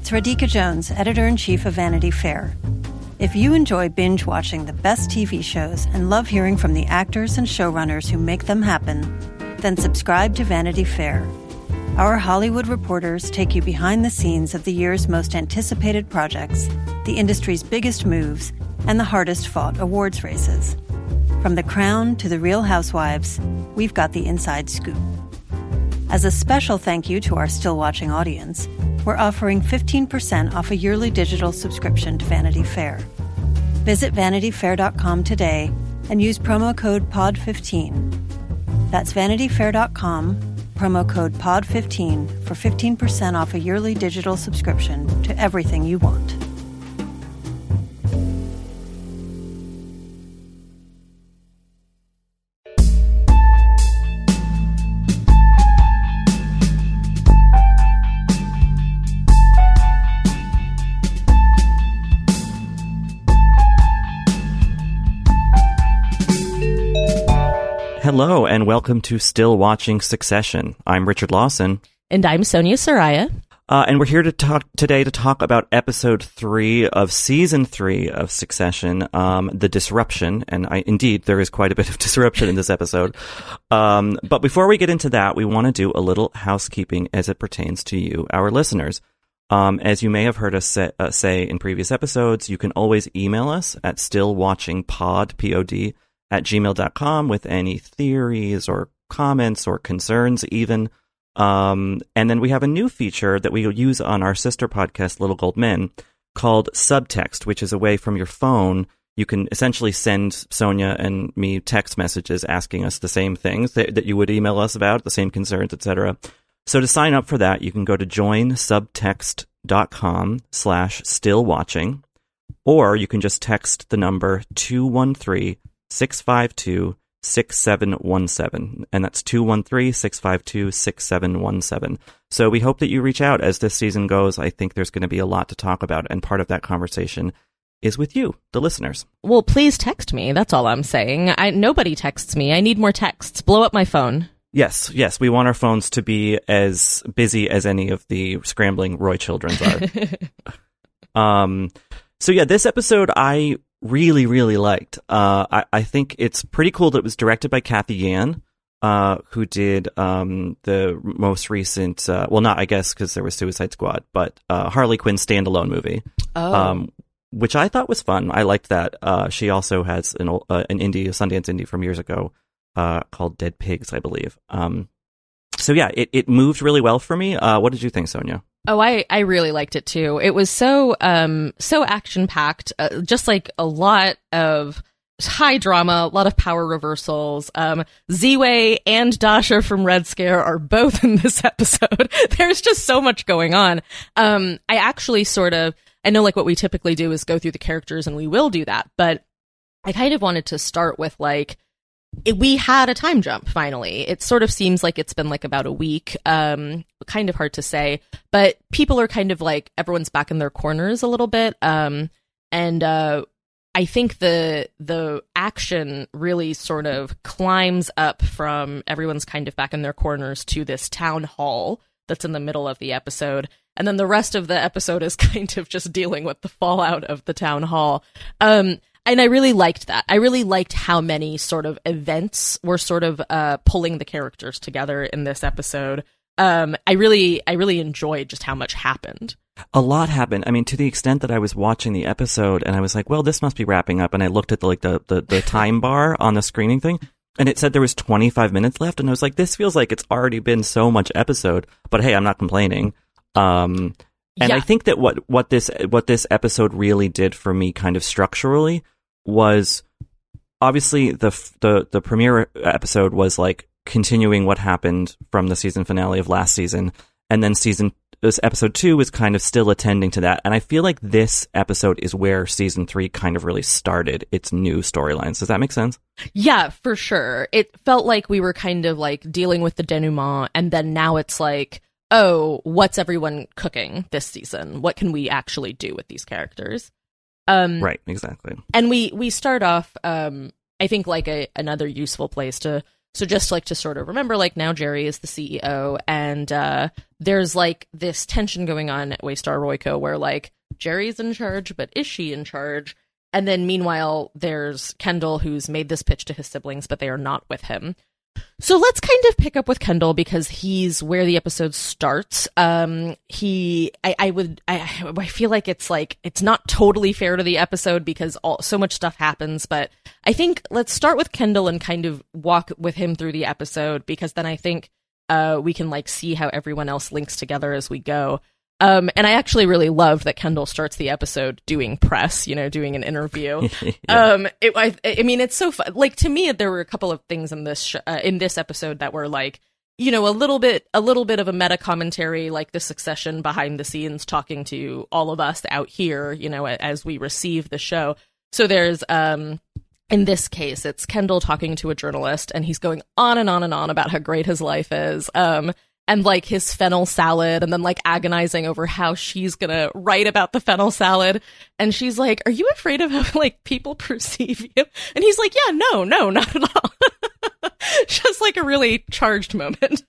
it's Radhika Jones, editor-in-chief of Vanity Fair. If you enjoy binge-watching the best TV shows and love hearing from the actors and showrunners who make them happen, then subscribe to Vanity Fair. Our Hollywood reporters take you behind the scenes of the year's most anticipated projects, the industry's biggest moves, and the hardest-fought awards races. From The Crown to The Real Housewives, we've got the inside scoop. As a special thank you to our still-watching audience, we're offering 15% off a yearly digital subscription to Vanity Fair. Visit vanityfair.com today and use promo code POD15. That's vanityfair.com, promo code POD15 for 15% off a yearly digital subscription to everything you want. Hello, and welcome to Still Watching Succession. I'm Richard Lawson. And I'm Sonia Saraya. And we're here today to talk about episode 3 of season 3 of Succession, The Disruption. And indeed, there is quite a bit of disruption in this episode. But before we get into that, we want to do a little housekeeping as it pertains to you, our listeners. As you may have heard us say in previous episodes, you can always email us at stillwatchingpod, P-O-D, at gmail.com with any theories or comments or concerns even. And then we have a new feature that we use on our sister podcast, Little Gold Men, called Subtext, which is a way from your phone. You can essentially send Sonia and me text messages asking us the same things that you would email us about, the same concerns, etc. So to sign up for that, you can go to joinsubtext.com/stillwatching, or you can just text the number 213-652-6717, and that's 213-652-6717. So we hope that you reach out as this season goes. I think there's going to be a lot to talk about, and part of that conversation is with you, the listeners. Well, please text me. That's all I'm saying. Nobody texts me. I need more texts. Blow up my phone. Yes. We want our phones to be as busy as any of the scrambling Roy Children's are. So yeah, this episode I really, really liked. I think it's pretty cool that it was directed by Cathy Yan, who did the most recent, well, not I guess because there was Suicide Squad, but Harley Quinn standalone movie, which I thought was fun. I liked that. She also has an indie, a Sundance indie from years ago, called Dead Pigs, I believe. So yeah, it moved really well for me. What did you think, Sonia? Oh, I really liked it too. It was so action packed, just like a lot of high drama, a lot of power reversals. Ziwei and Dasha from Red Scare are both in this episode. There's just so much going on. I actually I know like what we typically do is go through the characters, and we will do that, but I kind of wanted to start with we had a time jump finally. It sort of seems like it's been like about a week. Kind of hard to say, but people are kind of like, everyone's back in their corners a little bit. And I think the action really sort of climbs up from everyone's kind of back in their corners to this town hall that's in the middle of the episode. And then the rest of the episode is kind of just dealing with the fallout of the town hall. And I really liked that. I really liked how many sort of events were sort of pulling the characters together in this episode. I really enjoyed just how much happened. A lot happened. I mean, to the extent that I was watching the episode and I was like, well, this must be wrapping up. And I looked at the time bar on the screening thing, and it said there was 25 minutes left. And I was like, this feels like it's already been so much episode. But hey, I'm not complaining. And yeah. I think that what this episode really did for me kind of structurally was obviously the premiere episode was like continuing what happened from the season finale of last season, and then this episode 2 was kind of still attending to that. And I feel like this episode is where season 3 kind of really started its new storylines. Does that make sense? Yeah, for sure. It felt like we were kind of like dealing with the denouement, and then now it's like, oh, what's everyone cooking this season? What can we actually do with these characters? Right, exactly. And we start off, I think like another useful place to So just like to sort of remember, like now Jerry is the CEO, and there's like this tension going on at Waystar Royco where like Jerry's in charge, but is she in charge? And then meanwhile, there's Kendall who's made this pitch to his siblings, but they are not with him. So let's kind of pick up with Kendall because he's where the episode starts. I feel like it's not totally fair to the episode because so much stuff happens, but I think let's start with Kendall and kind of walk with him through the episode because then I think we can like see how everyone else links together as we go. And I actually really loved that Kendall starts the episode doing press, doing an interview. Yeah. I mean, it's so fun. Like, to me, there were a couple of things in this in this episode that were like, a little bit of a meta commentary, like the Succession behind the scenes talking to all of us out here, as we receive the show. So there's, in this case, it's Kendall talking to a journalist and he's going on and on and on about how great his life is. And like his fennel salad, and then like agonizing over how she's gonna write about the fennel salad. And she's like, "Are you afraid of how like people perceive you?" And he's like, "Yeah, no, not at all." Just like a really charged moment.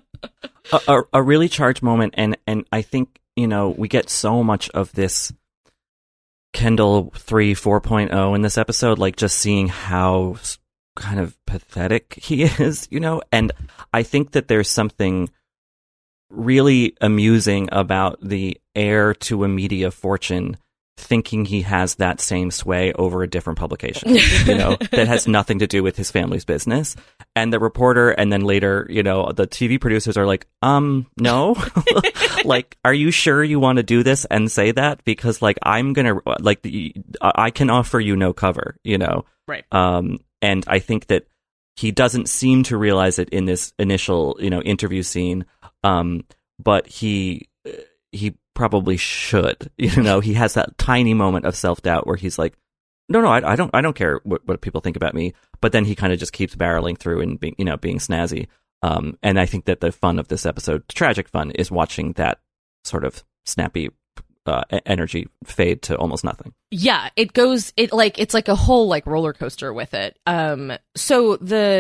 a really charged moment, and I think we get so much of this Kendall 4.0 in this episode, like just seeing how kind of pathetic he is, and I think that there's something really amusing about the heir to a media fortune thinking he has that same sway over a different publication, that has nothing to do with his family's business. And the reporter, and then later, the TV producers are like, no, like, are you sure you want to do this and say that? Because like, I'm going to like, I can offer you no cover, Right. And I think that he doesn't seem to realize it in this initial, interview scene. But he probably should, he has that tiny moment of self-doubt where he's like, no, I don't care what people think about me. But then he kind of just keeps barreling through and being snazzy. And I think that the fun of this episode, tragic fun, is watching that sort of snappy energy fade to almost nothing. Yeah, it's like a whole like roller coaster with it. So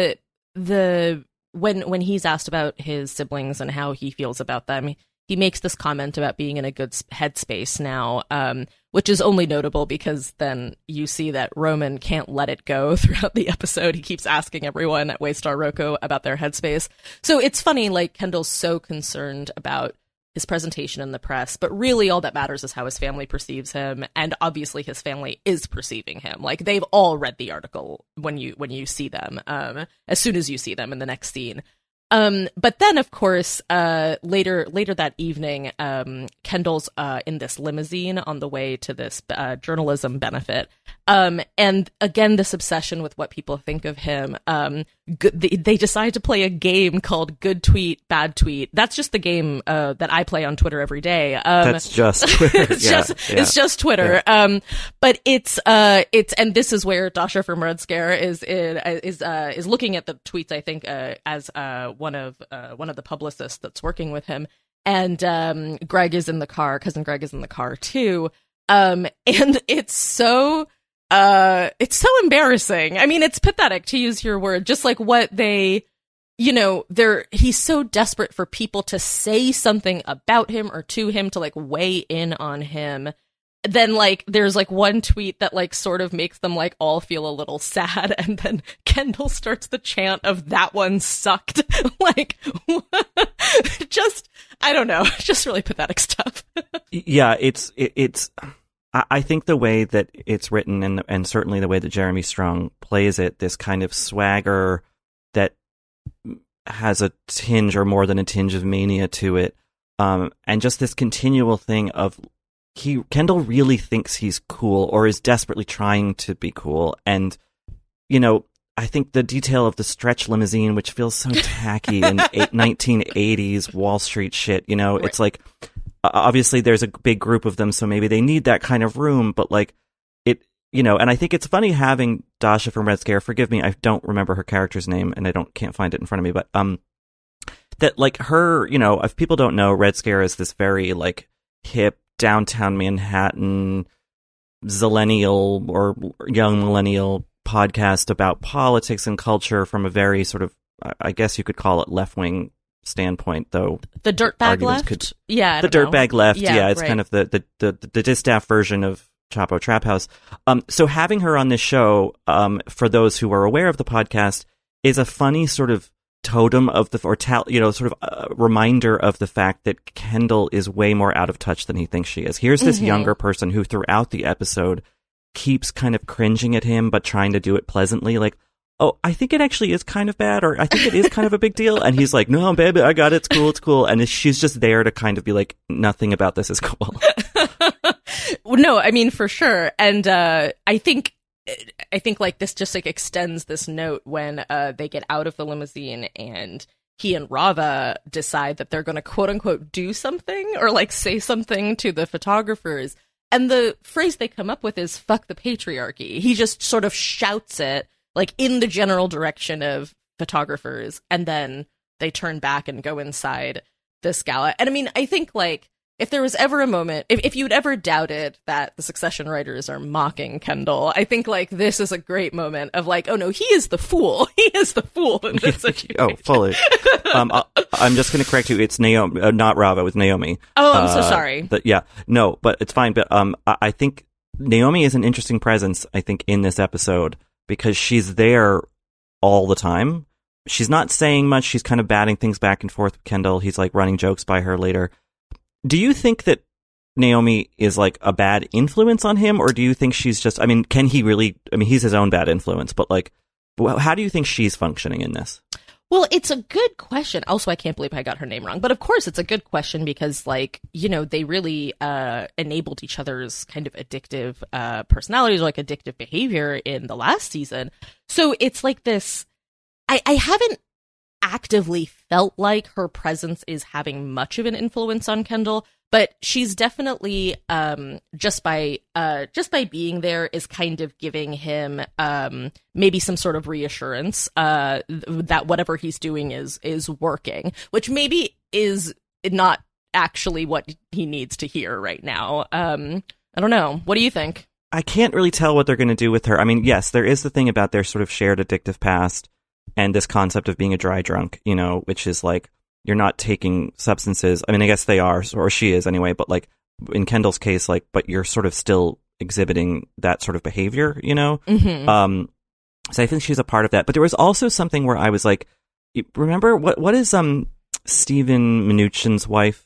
when he's asked about his siblings and how he feels about them, he makes this comment about being in a good headspace now, which is only notable because then you see that Roman can't let it go throughout the episode. He keeps asking everyone at Waystar Royco about their headspace. So it's funny, like Kendall's so concerned about his presentation in the press, but really all that matters is how his family perceives him, and obviously his family is perceiving him. Like they've all read the article when you see them, as soon as you see them in the next scene. But then, of course, later that evening, Kendall's in this limousine on the way to this journalism benefit. And again, this obsession with what people think of him. They decide to play a game called Good Tweet, Bad Tweet. That's just the game that I play on Twitter every day. That's just Twitter. It's just Twitter. Yeah. But it's and this is where Dasha from Red Scare is looking at the tweets, I think, as one of the publicists that's working with him. And Greg is in the car. Cousin Greg is in the car too. And it's so embarrassing. I mean, it's pathetic, to use your word. Just like what they, he's so desperate for people to say something about him or to him, to like weigh in on him. Then like there's like one tweet that like sort of makes them like all feel a little sad, and then Kendall starts the chant of "that one sucked." Like just, I don't know, just really pathetic stuff. Yeah, it's I think the way that it's written, and certainly the way that Jeremy Strong plays it, this kind of swagger that has a tinge or more than a tinge of mania to it, and just this continual thing of Kendall really thinks he's cool, or is desperately trying to be cool. And, I think the detail of the stretch limousine, which feels so tacky and 1980s Wall Street shit, right. It's like, obviously there's a big group of them, so maybe they need that kind of room, but like it, and I think it's funny having Dasha from Red Scare, forgive me, I don't remember her character's name and can't find it in front of me, but, that like her, if people don't know, Red Scare is this very like hip, downtown Manhattan zillennial or young millennial podcast about politics and culture from a very sort of I guess you could call it left-wing standpoint, though. The dirtbag left? The dirtbag left, it's right. Kind of the distaff version of Chapo Trap House. So having her on this show, for those who are aware of the podcast, is a funny sort of totem of sort of reminder of the fact that Kendall is way more out of touch than he thinks she is. Here's this younger person who throughout the episode keeps kind of cringing at him, but trying to do it pleasantly, like, oh, I think it actually is kind of bad, or I think it is kind of a big deal. And he's like, no, baby, I got it. It's cool. And she's just there to kind of be like, nothing about this is cool. Well, no, I mean, for sure. And I think like this just like extends this note when they get out of the limousine and he and Rava decide that they're going to quote unquote do something or like say something to the photographers. And the phrase they come up with is fuck the patriarchy. He just sort of shouts it like in the general direction of photographers. And then they turn back and go inside this gala. And I mean, I think like if there was ever a moment, if you'd ever doubted that the Succession writers are mocking Kendall, I think like this is a great moment of like, oh no, he is the fool. He is the fool in this situation. Oh, fully. I'm just going to correct you. It's Naomi, not Rava. It was Naomi. Oh, I'm so sorry. No, but it's fine. But I think Naomi is an interesting presence, I think, in this episode because she's there all the time. She's not saying much. She's kind of batting things back and forth with Kendall. He's like running jokes by her later. Do you think that Naomi is like a bad influence on him, or do you think she's just, I mean, can he really, I mean, he's his own bad influence, but like, how do you think she's functioning in this? Well, it's a good question. Also, I can't believe I got her name wrong, but of course it's a good question because like, you know, they really enabled each other's kind of addictive personalities or like addictive behavior in the last season. So it's like this, I haven't actively felt like her presence is having much of an influence on Kendall, but she's definitely just by being there is kind of giving him maybe some sort of reassurance that whatever he's doing is working, which maybe is not actually what he needs to hear right now. I don't know. What do you think? I can't really tell what they're going to do with her. I mean, yes, there is the thing about their sort of shared addictive past. And this concept of being a dry drunk, you know, which is like, you're not taking substances. I mean, I guess they are, or she is anyway, but like in Kendall's case, like, but you're sort of still exhibiting that sort of behavior, you know? Mm-hmm. So I think she's a part of that. But there was also something where I was like, remember, what is Stephen Mnuchin's wife?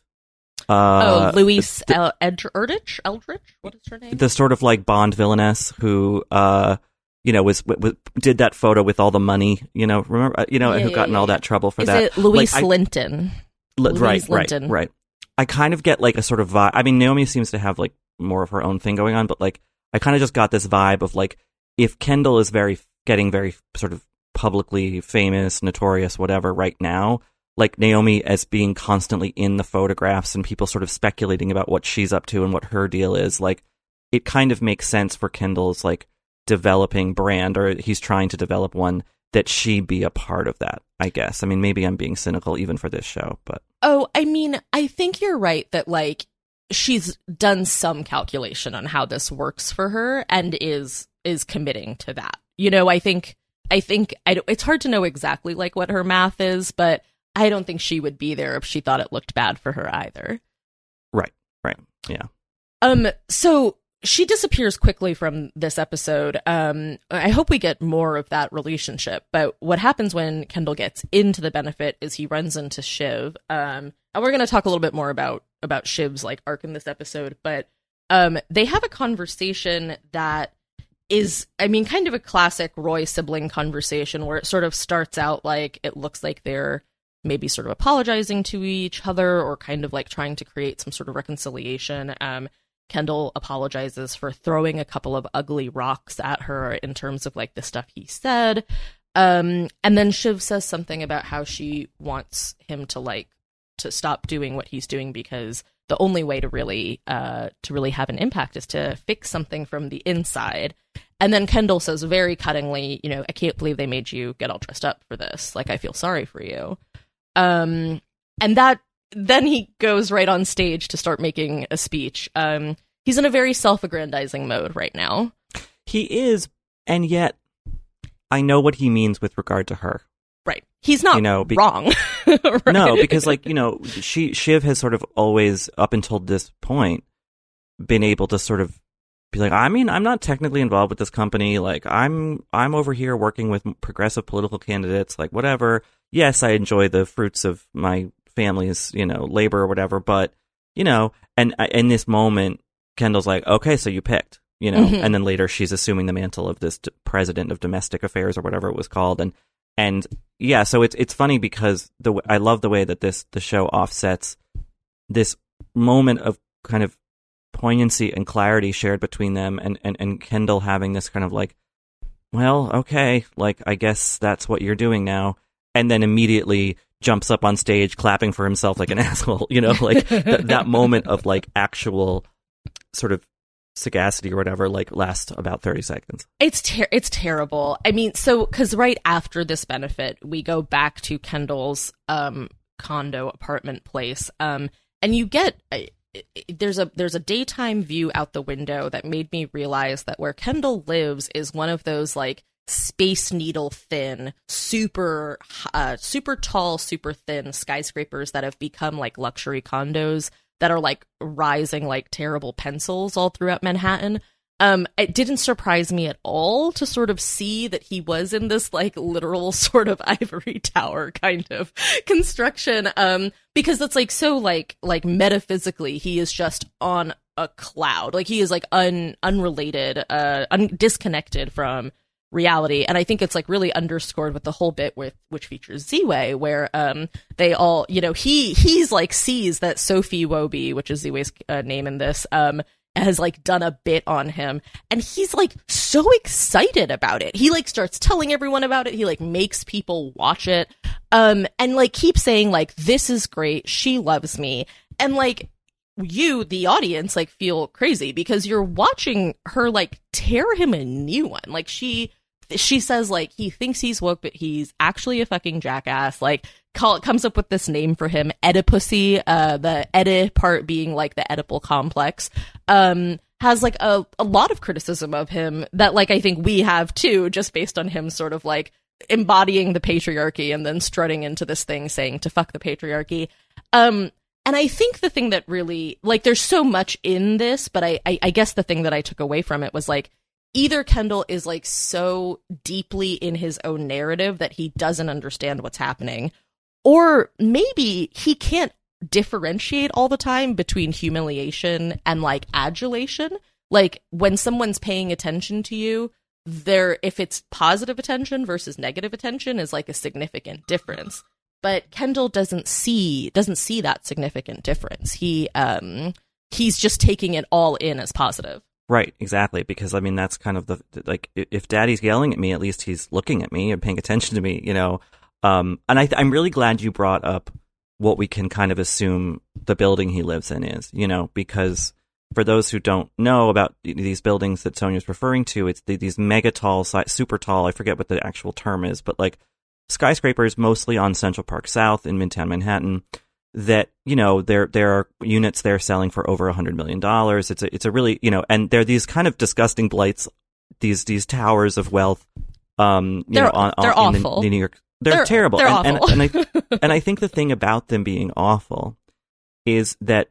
Louise Eldridge? What is her name? The sort of like Bond villainess who, you know, was did that photo with all the money, you know, remember, you know, who got in all that trouble for that. Is it Louise Linton? Right. I kind of get like a sort of vibe. I mean, Naomi seems to have like more of her own thing going on, but like, I kind of just got this vibe of like, if Kendall is getting very sort of publicly famous, notorious, whatever right now, like Naomi as being constantly in the photographs and people sort of speculating about what she's up to and what her deal is, like, it kind of makes sense for Kendall's like, developing brand, or he's trying to develop one, that she be a part of that, I guess. I mean, maybe I'm being cynical even for this show, but I mean, I think you're right that like she's done some calculation on how this works for her and is committing to that. You know, I think it's hard to know exactly like what her math is, but I don't think she would be there if she thought it looked bad for her either. Right. Yeah. So she disappears quickly from this episode. I hope we get more of that relationship. But what happens when Kendall gets into the benefit is he runs into Shiv. And we're going to talk a little bit more about Shiv's like arc in this episode. But they have a conversation that is, I mean, kind of a classic Roy sibling conversation where it sort of starts out like it looks like they're maybe sort of apologizing to each other or kind of like trying to create some sort of reconciliation. Kendall apologizes for throwing a couple of ugly rocks at her in terms of like the stuff he said. And then Shiv says something about how she wants him to stop doing what he's doing because the only way to really have an impact is to fix something from the inside. And then Kendall says very cuttingly, you know, I can't believe they made you get all dressed up for this. Like, I feel sorry for you. And that, then he goes right on stage to start making a speech. He's in a very self-aggrandizing mode right now. He is, and yet I know what he means with regard to her. Right. He's not wrong. Right? No, because like, Shiv has sort of always, up until this point, been able to sort of be like, I mean, I'm not technically involved with this company. Like, I'm over here working with progressive political candidates, like whatever. Yes, I enjoy the fruits of my family's, labor or whatever. But, and in this moment, Kendall's like, okay, so you picked, and then later she's assuming the mantle of this president of domestic affairs or whatever it was called. And yeah, so it's funny because I love the way that the show offsets this moment of kind of poignancy and clarity shared between them, and Kendall having this kind of like, well, okay, like I guess that's what you're doing now, and then immediately jumps up on stage clapping for himself like an asshole, like that moment of like actual sort of sagacity or whatever, like lasts about 30 seconds. It's terrible. I mean, so because right after this benefit, we go back to Kendall's condo apartment place, and you get there's a daytime view out the window that made me realize that where Kendall lives is one of those like Space Needle thin, super tall, super thin skyscrapers that have become like luxury condos that are like rising like terrible pencils all throughout Manhattan. It didn't surprise me at all to sort of see that he was in this like literal sort of ivory tower kind of construction, because that's like so like metaphysically he is just on a cloud, like he is like unrelated, disconnected from reality. And I think it's like really underscored with the whole bit which features Z-Way, where they all, he's like sees that Sophie Wobie, which is Z-Way's name in this, has like done a bit on him, and he's like so excited about it. He like starts telling everyone about it. He like makes people watch it, and like keeps saying like, this is great, she loves me. And like you, the audience, like feel crazy because you're watching her like tear him a new one. Like she says like he thinks he's woke, but he's actually a fucking jackass. Like comes up with this name for him, Oedipusy, the Oedi part being like the Oedipal complex. Has like a lot of criticism of him that like I think we have too, just based on him sort of like embodying the patriarchy and then strutting into this thing saying to fuck the patriarchy. And I think the thing that really, like, there's so much in this, but I guess the thing that I took away from it was, like, either Kendall is, like, so deeply in his own narrative that he doesn't understand what's happening, or maybe he can't differentiate all the time between humiliation and, like, adulation. Like, when someone's paying attention to you, if it's positive attention versus negative attention is, like, a significant difference. But Kendall doesn't see that significant difference. He's just taking it all in as positive. Right, exactly. Because I mean, that's kind of like, if Daddy's yelling at me, at least he's looking at me and paying attention to me, you know. And I'm really glad you brought up what we can kind of assume the building he lives in is, you know, because for those who don't know about these buildings that Sonia's referring to, it's these mega tall, super tall. I forget what the actual term is, but like skyscrapers mostly on Central Park South in Midtown Manhattan that, you know, there are units there selling for over $100 million. It's a really, you know, and they're these kind of disgusting blights, these towers of wealth, they're awful. In New York. They're terrible. They're awful. And I think the thing about them being awful is that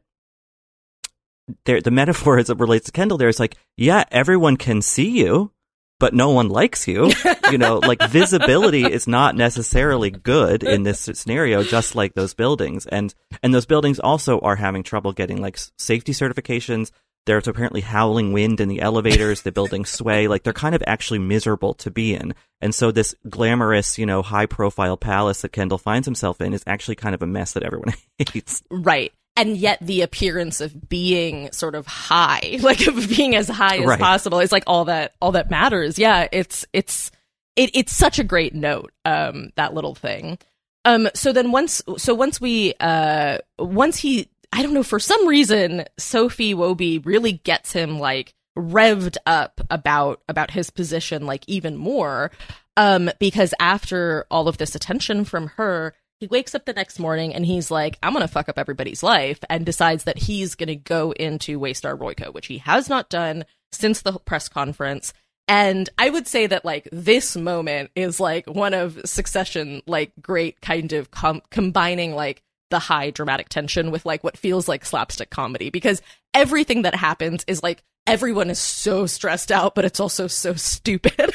the metaphor as it relates to Kendall there is like, yeah, everyone can see you, but no one likes you. You know, like visibility is not necessarily good in this scenario, just like those buildings. And those buildings also are having trouble getting like safety certifications. There's apparently howling wind in the elevators. The buildings sway. Like they're kind of actually miserable to be in. And so this glamorous, you know, high profile palace that Kendall finds himself in is actually kind of a mess that everyone hates. Right. And yet the appearance of being sort of high, like of being as high as possible, is like all that matters. Yeah, it's such a great note, that little thing. So then once he, I don't know, for some reason, Sophie Wobie really gets him like revved up about his position, like even more, because after all of this attention from her, he wakes up the next morning and he's like, I'm going to fuck up everybody's life, and decides that he's going to go into Waystar Royco, which he has not done since the press conference. And I would say that, like, this moment is, like, one of Succession, like, great kind of combining, like, the high dramatic tension with, like, what feels like slapstick comedy. Because everything that happens is, like, everyone is so stressed out, but it's also so stupid.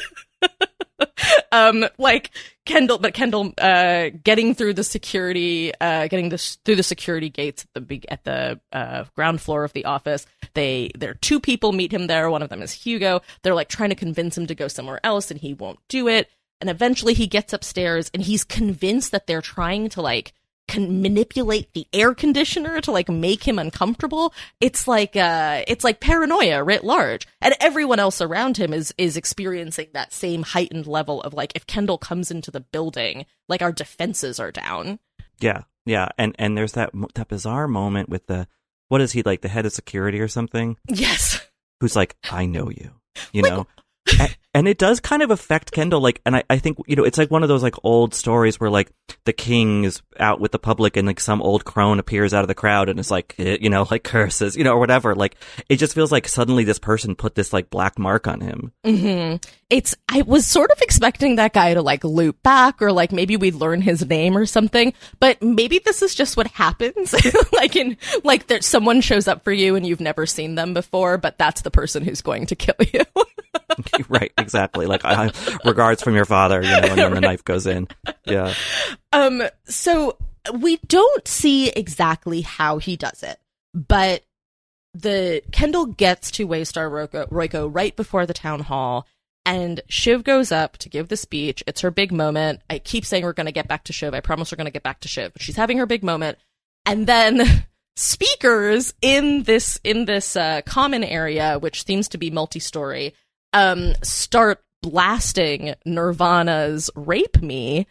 Like Kendall getting through the security, through the security gates at the ground floor of the office. There are two people meet him there. One of them is Hugo. They're like trying to convince him to go somewhere else, and he won't do it. And eventually he gets upstairs, and he's convinced that they're trying to like manipulate the air conditioner to like make him uncomfortable. It's like paranoia writ large, and everyone else around him is experiencing that same heightened level of like, if Kendall comes into the building, like our defenses are down. Yeah, and there's that bizarre moment with what is he, like the head of security or something? Yes, who's like, I know you know. And it does kind of affect Kendall, like, and I think, you know, it's like one of those like old stories where like the king is out with the public and like some old crone appears out of the crowd and is like, you know, like curses, you know, or whatever. Like, it just feels like suddenly this person put this like black mark on him. Mm-hmm. I was sort of expecting that guy to like loop back, or like maybe we'd learn his name or something, but maybe this is just what happens. Like someone shows up for you and you've never seen them before, but that's the person who's going to kill you. Right, exactly. Like, regards from your father, you know, and then the knife goes in. Yeah. So we don't see exactly how he does it, but Kendall gets to Waystar Royko right before the town hall, and Shiv goes up to give the speech. It's her big moment. I keep saying we're going to get back to Shiv. I promise we're going to get back to Shiv. But she's having her big moment, and then speakers in this common area, which seems to be multi-story, start blasting Nirvana's "Rape Me."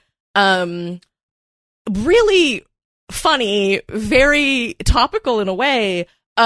Really funny, very topical in a way.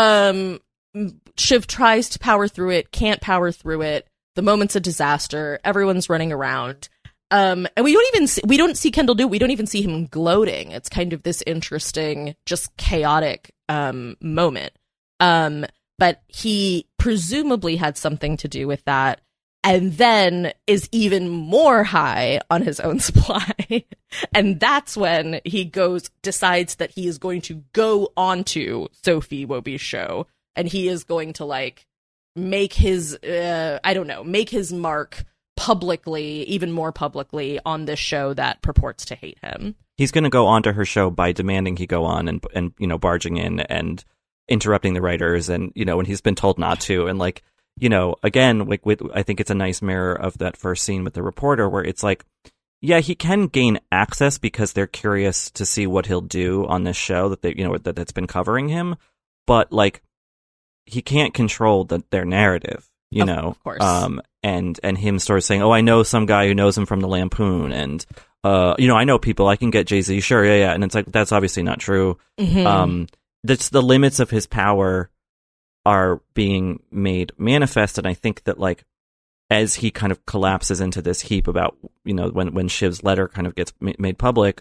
Shiv tries to power through it, can't power through it. The moment's a disaster. Everyone's running around. And we don't see Kendall do it. We don't even see him gloating. It's kind of this interesting, just chaotic, moment. But he presumably had something to do with that, and then is even more high on his own supply. And that's when he decides that he is going to go onto Sophie Wobie's show, and he is going to like make his, make his mark publicly, even more publicly, on this show that purports to hate him. He's going to go onto her show by demanding he go on and you know, barging in and interrupting the writers, and you know, when he's been told not to, and like, you know, again, like I think it's a nice mirror of that first scene with the reporter, where it's like, yeah, he can gain access because they're curious to see what he'll do on this show that's been covering him, but like, he can't control their narrative, you know. Of course. And him sort of saying, oh, I know some guy who knows him from the Lampoon, and you know, I know people, I can get Jay-Z, sure, yeah, and it's like, that's obviously not true. Mm-hmm. That's the limits of his power are being made manifest, and I think that like, as he kind of collapses into this heap about, you know, when Shiv's letter kind of gets made public,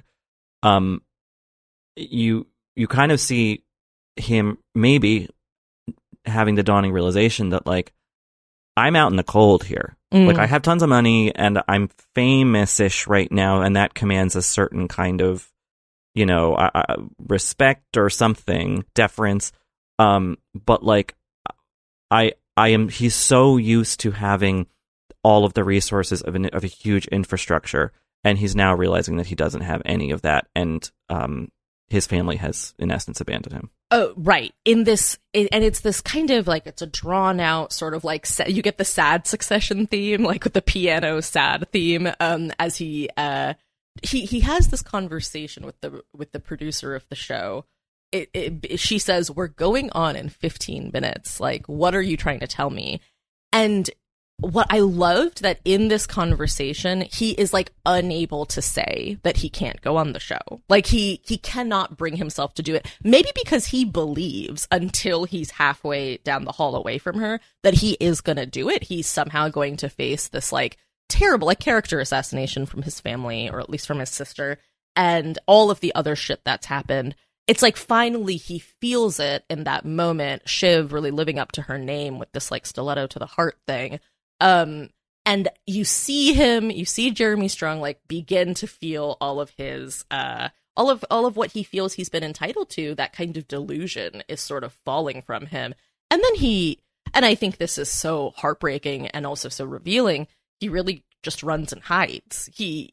you kind of see him maybe having the dawning realization that like, I'm out in the cold here. Like, I have tons of money and I'm famous-ish right now, and that commands a certain kind of, you know, respect or something, deference. But like, he's so used to having all of the resources of a huge infrastructure, and he's now realizing that he doesn't have any of that, and his family has, in essence, abandoned him. Oh, right. And it's this kind of like, it's a drawn out sort of like, you get the sad Succession theme, like with the piano sad theme, as he has this conversation with the producer of the show. She says, we're going on in 15 minutes. Like, what are you trying to tell me? And what I loved that in this conversation, he is like unable to say that he can't go on the show. Like he cannot bring himself to do it. Maybe because he believes, until he's halfway down the hall away from her, that he is going to do it. He's somehow going to face this like terrible, like, character assassination from his family, or at least from his sister, and all of the other shit that's happened. It's like finally he feels it in that moment. Shiv really living up to her name with this like stiletto to the heart thing. And you see Jeremy Strong like begin to feel all of his, all of what he feels he's been entitled to. That kind of delusion is sort of falling from him. And then and I think this is so heartbreaking and also so revealing, he really just runs and hides.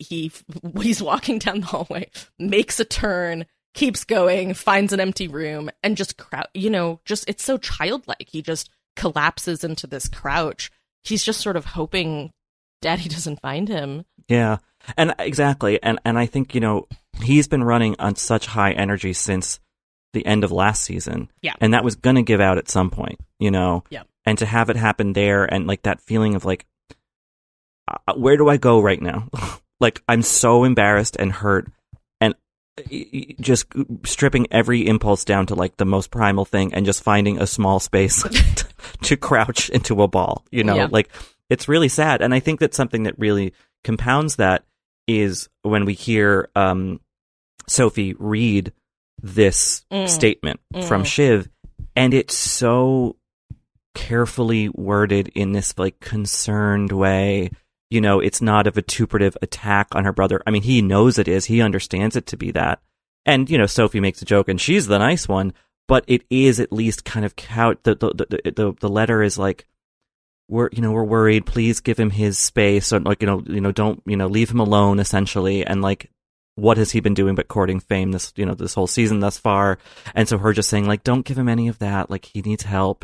He's walking down the hallway, makes a turn, keeps going, finds an empty room, and just it's so childlike. He just collapses into this crouch. He's just sort of hoping Daddy doesn't find him. Yeah, and exactly. And I think, he's been running on such high energy since the end of last season. Yeah. And that was going to give out at some point, Yeah. And to have it happen there, and like that feeling of like, where do I go right now? Like, I'm so embarrassed and hurt, and just stripping every impulse down to like the most primal thing and just finding a small space to crouch into a ball, Yeah. Like, it's really sad. And I think that something that really compounds that is when we hear Sophie read this statement from Shiv, and it's so carefully worded in this like concerned way. It's not a vituperative attack on her brother. I mean, he knows it is. He understands it to be that. And, Sophie makes a joke and she's the nice one, but it is at least kind of the letter is like, we're worried. Please give him his space. Or like, don't, leave him alone essentially. And like, what has he been doing but courting fame this whole season thus far? And so her just saying like, don't give him any of that. Like, he needs help.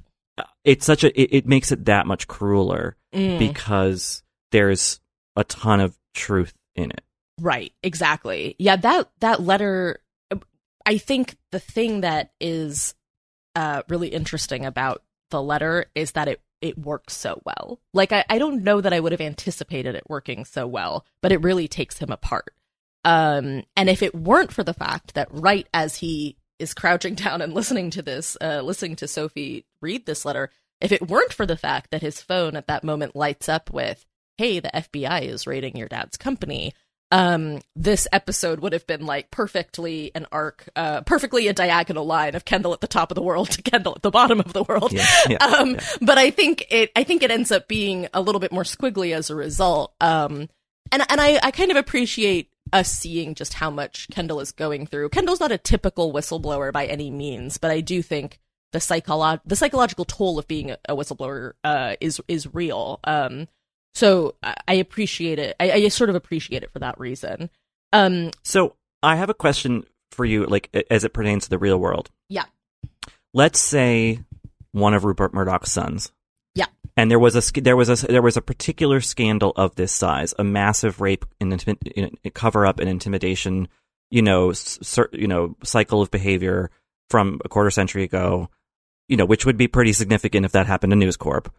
It's it makes it that much crueler because there's a ton of truth in it. Right. Exactly. Yeah. That letter, I think the thing that is really interesting about the letter is that it works so well. Like, I don't know that I would have anticipated it working so well, but it really takes him apart. And if it weren't for the fact that right as he is crouching down and listening to Sophie read this letter, if it weren't for the fact that his phone at that moment lights up with, hey, the FBI is raiding your dad's company, this episode would have been like perfectly a diagonal line of Kendall at the top of the world to Kendall at the bottom of the world. Yeah. But I think it ends up being a little bit more squiggly as a result. And I kind of appreciate us seeing just how much Kendall is going through. Kendall's not a typical whistleblower by any means, but I do think the psychological toll of being a whistleblower is real. So I appreciate it. I sort of appreciate it for that reason. So I have a question for you, like as it pertains to the real world. Yeah. Let's say one of Rupert Murdoch's sons. Yeah. And there was a particular scandal of this size, a massive rape and cover up and intimidation, cycle of behavior from a quarter century ago, which would be pretty significant if that happened to News Corp.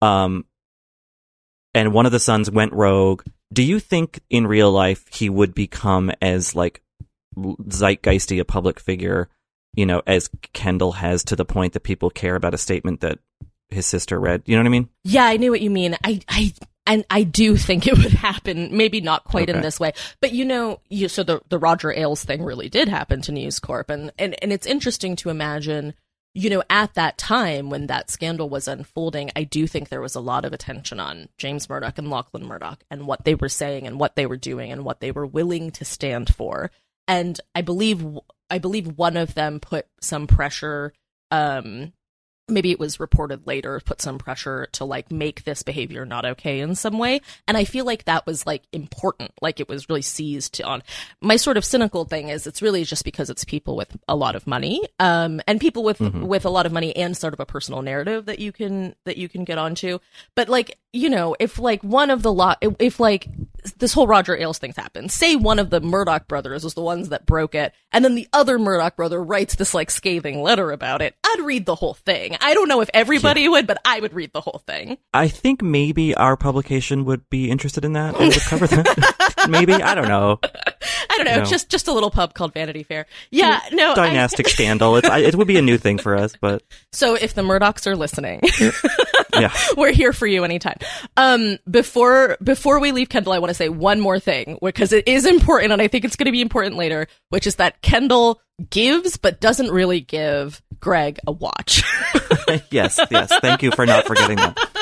And one of the sons went rogue. Do you think in real life he would become as like zeitgeisty a public figure, as Kendall has, to the point that people care about a statement that his sister read? You know what I mean? Yeah, I knew what you mean. I do think it would happen, maybe not quite in this way, but so the Roger Ailes thing really did happen to News Corp, and it's interesting to imagine, at that time when that scandal was unfolding, I do think there was a lot of attention on James Murdoch and Lachlan Murdoch and what they were saying and what they were doing and what they were willing to stand for. And I believe one of them put some pressure, maybe it was reported later, put some pressure to like make this behavior not okay in some way. And I feel like that was like important, like it was really seized on. My sort of cynical thing is it's really just because it's people with a lot of money, and people with a lot of money and sort of a personal narrative that you can get onto. But like, if like one of the if like this whole Roger Ailes thing happens, say one of the Murdoch brothers was the ones that broke it, and then the other Murdoch brother writes this like scathing letter about it, I'd read the whole thing. I don't know if everybody would, but I would read the whole thing. I think maybe our publication would be interested in that and would cover that. Maybe, I don't know. Just a little pub called Vanity Fair. Yeah, no. Dynastic scandal. It would be a new thing for us, but. So if the Murdochs are listening, yeah, we're here for you anytime. Before we leave Kendall, I want to say one more thing, because it is important, and I think it's going to be important later, which is that Kendall gives but doesn't really give Greg a watch. Yes. Thank you for not forgetting that.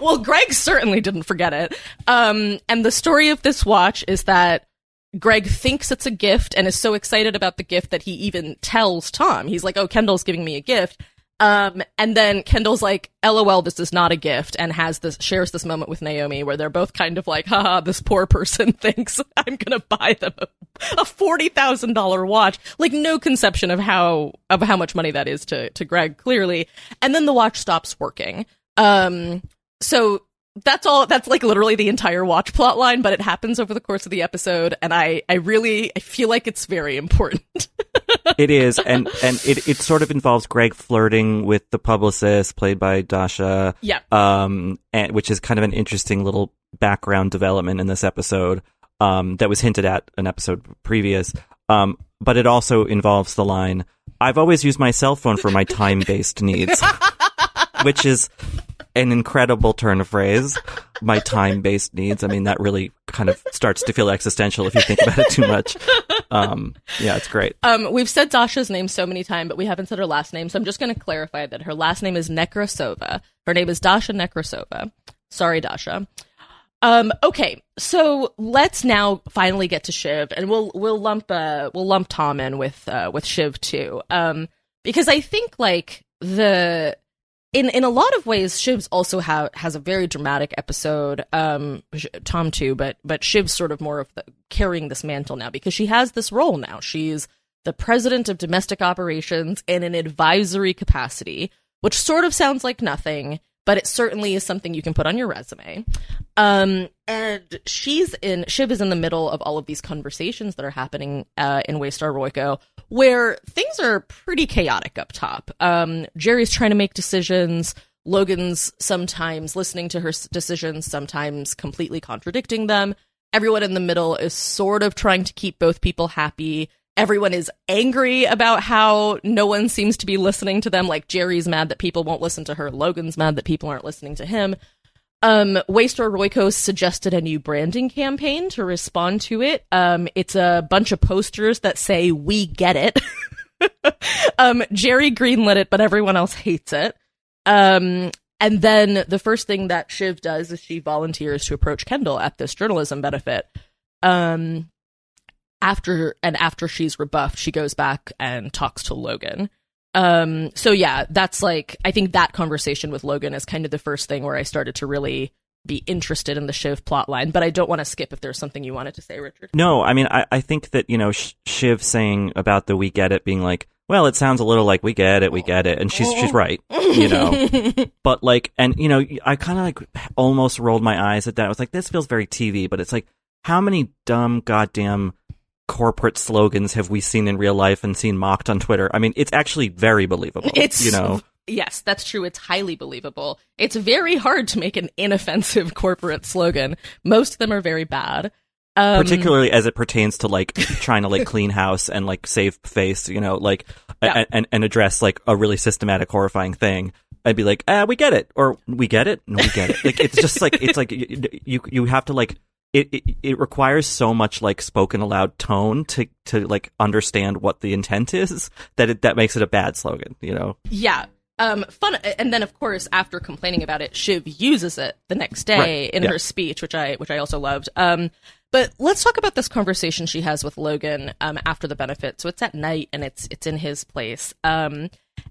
Well, Greg certainly didn't forget it. And the story of this watch is that Greg thinks it's a gift and is so excited about the gift that he even tells Tom. He's like, oh, Kendall's giving me a gift. And then Kendall's like, LOL, this is not a gift, and shares this moment with Naomi where they're both kind of like, haha, this poor person thinks I'm gonna buy them a $40,000 watch. Like, no conception of how much money that is to Greg, clearly. And then the watch stops working. So that's all. That's like literally the entire watch plot line, but it happens over the course of the episode, and I feel like it's very important. It is, and it sort of involves Greg flirting with the publicist played by Dasha. Yeah. And which is kind of an interesting little background development in this episode. That was hinted at an episode previous. But it also involves the line, "I've always used my cell phone for my time-based needs," which is an incredible turn of phrase. My time-based needs. I mean, that really kind of starts to feel existential if you think about it too much. Yeah, it's great. We've said Dasha's name so many times, but we haven't said her last name, so I'm just going to clarify that her last name is Nekrasova. Her name is Dasha Nekrasova. Sorry, Dasha. Okay, so let's now finally get to Shiv, and we'll lump Tom in with Shiv too, because I think like in a lot of ways, Shiv's also has a very dramatic episode. Tom too, but Shiv's sort of more of carrying this mantle now because she has this role now. She's the president of domestic operations in an advisory capacity, which sort of sounds like nothing, but it certainly is something you can put on your resume. And Shiv is in the middle of all of these conversations that are happening in Waystar Royco, where things are pretty chaotic up top. Jerry's trying to make decisions. Logan's sometimes listening to her decisions, sometimes completely contradicting them. Everyone in the middle is sort of trying to keep both people happy. Everyone is angry about how no one seems to be listening to them. Like, Jerry's mad that people won't listen to her. Logan's mad that people aren't listening to him. Waystar Royco suggested a new branding campaign to respond to it. It's a bunch of posters that say, "We get it." Jerry greenlit it, but everyone else hates it. And then the first thing that Shiv does is she volunteers to approach Kendall at this journalism benefit. After she's rebuffed, she goes back and talks to Logan. So yeah, that's like, I think that conversation with Logan is kind of the first thing where I started to really be interested in the Shiv plotline, but I don't want to skip if there's something you wanted to say, Richard. No, I mean, I think that, Shiv saying about the "we get it" being like, well, it sounds a little like we get it, and she's right, but like, and I kind of like almost rolled my eyes at that. I was like, this feels very TV, but it's like, how many dumb goddamn corporate slogans have we seen in real life and seen mocked on Twitter? I mean, it's actually very believable. Yes, that's true. It's highly believable. It's very hard to make an inoffensive corporate slogan. Most of them are very bad. Particularly as it pertains to like trying to like clean house and like save face, like and address like a really systematic, horrifying thing. I'd be like, we get it, or we get it, no, we get it. Like, it's just like, it's like you have to like, it requires so much like spoken aloud tone to like understand what the intent is that makes it a bad slogan, Yeah. Fun. And then of course, after complaining about it, Shiv uses it the next day in her speech, which I also loved. But let's talk about this conversation she has with Logan, after the benefit. So it's at night and it's in his place. And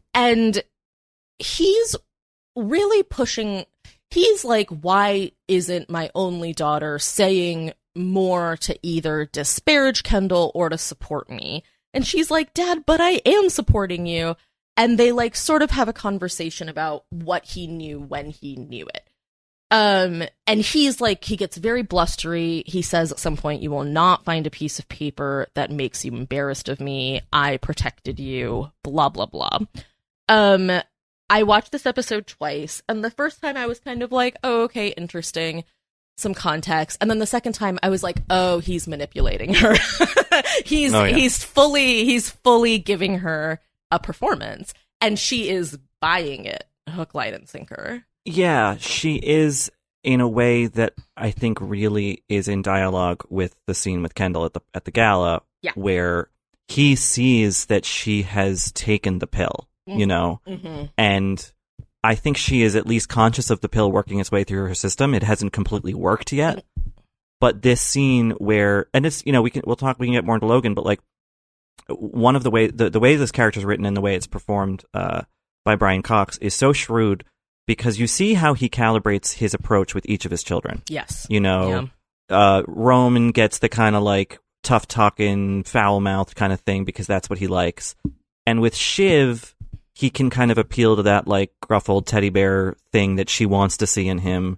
he's really pushing. He's like, why isn't my only daughter saying more to either disparage Kendall or to support me? And she's like, Dad, but I am supporting you. And they like sort of have a conversation about what he knew when he knew it. And he's like, he gets very blustery. He says at some point, you will not find a piece of paper that makes you embarrassed of me. I protected you, blah, blah, blah. I watched this episode twice, and the first time I was kind of like, oh, okay, interesting, some context. And then the second time I was like, oh, he's manipulating her. He's fully giving her a performance, and she is buying it hook, line, and sinker. Yeah, she is, in a way that I think really is in dialogue with the scene with Kendall at the gala, where he sees that she has taken the pill, and I think she is at least conscious of the pill working its way through her system. It hasn't completely worked yet. But this scene where, and it's, we can get more into Logan, but like one of the way, the way this character is written and the way it's performed, by Brian Cox is so shrewd because you see how he calibrates his approach with each of his children. Yes. Roman gets the kind of like tough talking, foul mouthed kind of thing because that's what he likes. And with Shiv, he can kind of appeal to that like gruff old teddy bear thing that she wants to see in him,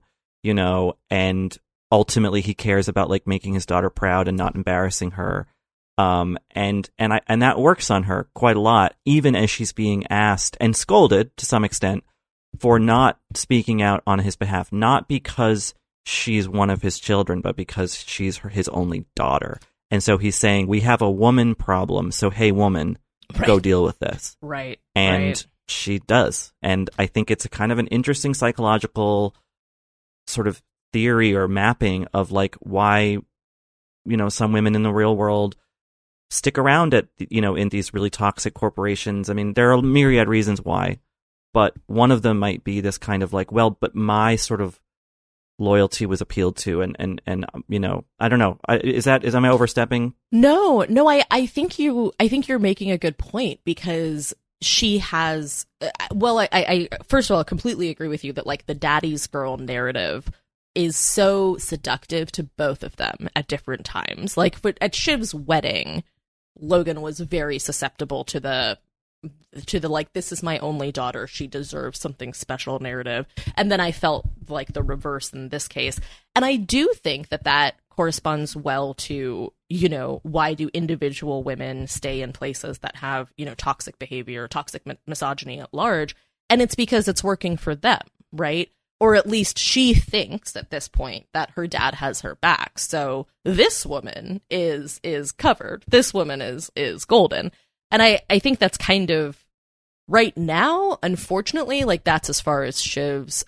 and ultimately he cares about like making his daughter proud and not embarrassing her. And that works on her quite a lot, even as she's being asked and scolded to some extent for not speaking out on his behalf, not because she's one of his children, but because she's his only daughter. And so he's saying, we have a woman problem. So, hey, woman, go deal with this. Right. And she does. And I think it's a kind of an interesting psychological sort of theory or mapping of like why, some women in the real world stick around at, in these really toxic corporations. I mean, there are a myriad reasons why, but one of them might be this kind of like, well, but my sort of loyalty was appealed to, and I don't know. Am I overstepping? No, I think you're making a good point because she has, I first of all, completely agree with you that like the daddy's girl narrative is so seductive to both of them at different times. Like at Shiv's wedding, Logan was very susceptible to the like, this is my only daughter, she deserves something special narrative. And then I felt like the reverse in this case. And I do think that corresponds well to, why do individual women stay in places that have, toxic behavior, toxic misogyny at large? And it's because it's working for them, right? Or at least she thinks at this point that her dad has her back. So this woman is covered. This woman is golden. And I think that's kind of right now, unfortunately, like that's as far as Shiv's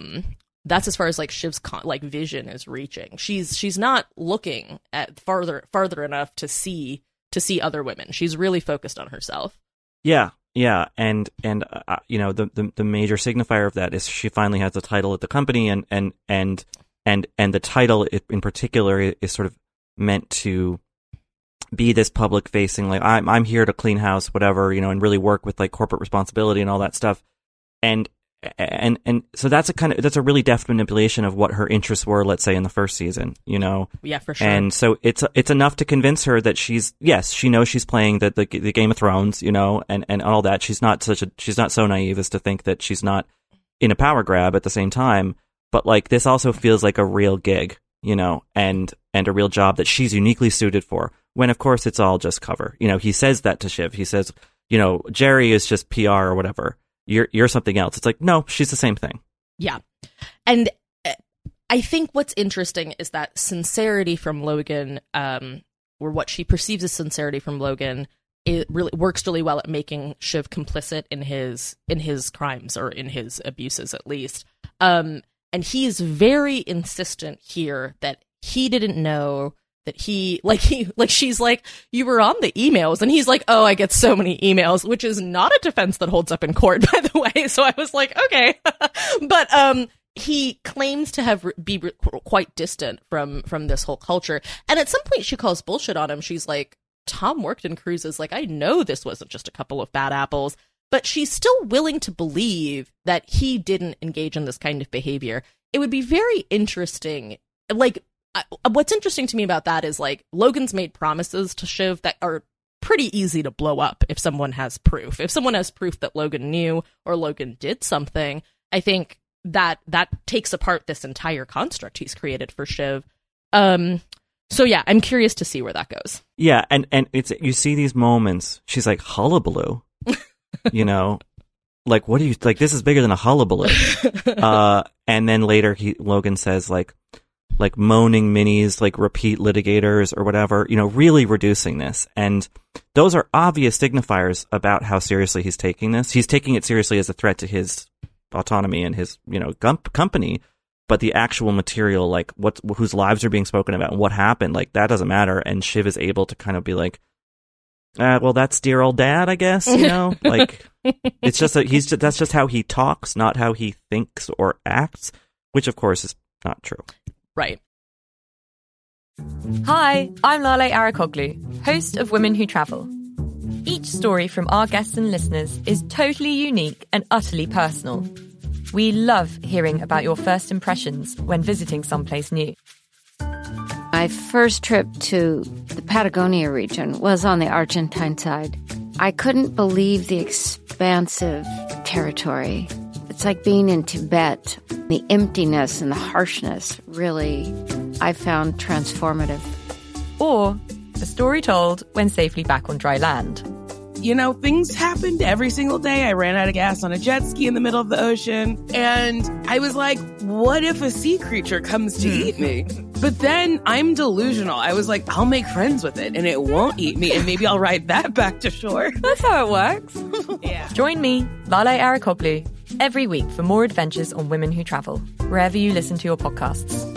like vision is reaching. She's not looking at farther enough to see other women. She's really focused on herself. Yeah. Yeah, and the major signifier of that is she finally has a title at the company, and the title in particular is sort of meant to be this public facing, like I'm here to clean house, whatever, and really work with like corporate responsibility and all that stuff, and so that's a really deft manipulation of what her interests were, let's say in the first season, Yeah, for sure. And so it's enough to convince her that she knows she's playing the Game of Thrones, and all that. She's not so naive as to think that she's not in a power grab at the same time, but like this also feels like a real gig, and a real job that she's uniquely suited for, when of course it's all just cover. He says that to Shiv. He says, Jerry is just PR or whatever. You're something else. It's like, no, she's the same thing. Yeah. And I think what's interesting is that sincerity from Logan, or what she perceives as sincerity from Logan, it really works really well at making Shiv complicit in his crimes, or in his abuses at least. And he is very insistent here that he didn't know that she's like, you were on the emails, and he's like, oh, I get so many emails, which is not a defense that holds up in court, by the way. So I was like, okay. But he claims to be quite distant from this whole culture. And at some point she calls bullshit on him. She's like, Tom worked in cruises. Like, I know this wasn't just a couple of bad apples, but she's still willing to believe that he didn't engage in this kind of behavior. It would be very interesting. Like, what's interesting to me about that is like Logan's made promises to Shiv that are pretty easy to blow up if someone has proof. If someone has proof that Logan knew or Logan did something, I think that takes apart this entire construct he's created for Shiv. So yeah, I'm curious to see where that goes. Yeah, and it's, you see these moments, she's like, hullabaloo, like, what do you, like, this is bigger than a hullabaloo. And then later Logan says like moaning minis, like repeat litigators or whatever, really reducing this. And those are obvious signifiers about how seriously he's taking this. He's taking it seriously as a threat to his autonomy and his, company. But the actual material, like whose lives are being spoken about and what happened, like that doesn't matter. And Shiv is able to kind of be like, well, that's dear old dad, I guess, like, It's just that's just how he talks, not how he thinks or acts, which of course is not true. Right. Hi, I'm Lale Arakoglu, host of Women Who Travel. Each story from our guests and listeners is totally unique and utterly personal. We love hearing about your first impressions when visiting someplace new. My first trip to the Patagonia region was on the Argentine side. I couldn't believe the expansive territory. It's like being in Tibet. The emptiness and the harshness really, I found transformative. Or a story told when safely back on dry land. You know, things happened every single day. I ran out of gas on a jet ski in the middle of the ocean. And I was like, what if a sea creature comes to eat me? But then I'm delusional. I was like, I'll make friends with it and it won't eat me. And maybe I'll ride that back to shore. That's how it works. Yeah. Join me, Lale Arakoglu, every week for more adventures on Women Who Travel, wherever you listen to your podcasts.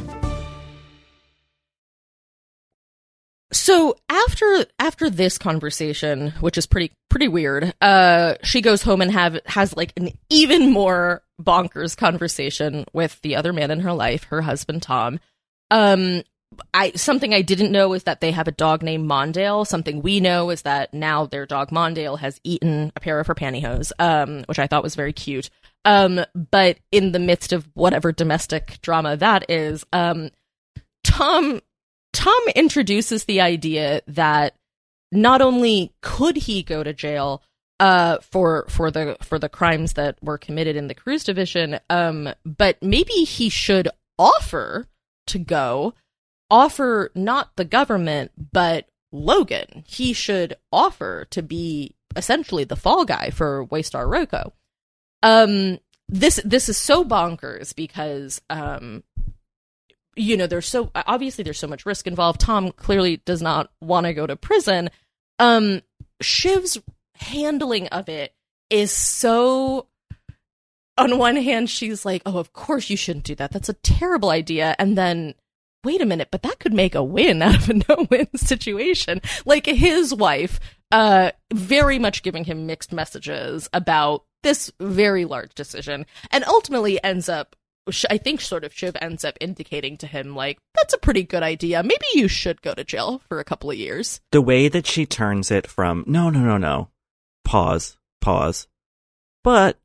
So after this conversation, which is pretty weird, she goes home and has like an even more bonkers conversation with the other man in her life, her husband Tom. Something I didn't know is that they have a dog named Mondale. Something we know is that now their dog Mondale has eaten a pair of her pantyhose, which I thought was very cute. But in the midst of whatever domestic drama that is, Tom introduces the idea that not only could he go to jail for the crimes that were committed in the cruise division, but maybe he should offer not the government but Logan. He should offer to be essentially the fall guy for Waystar Roco. This is so bonkers because there's so much risk involved. Tom clearly does not want to go to prison. Shiv's handling of it is so, on one hand, she's like, oh, of course you shouldn't do that. That's a terrible idea. And then, wait a minute, but that could make a win out of a no-win situation. Like his wife, very much giving him mixed messages about this very large decision, and ultimately ends up, I think sort of Shiv ends up indicating to him, like, that's a pretty good idea. Maybe you should go to jail for a couple of years. The way that she turns it from, no, pause. But,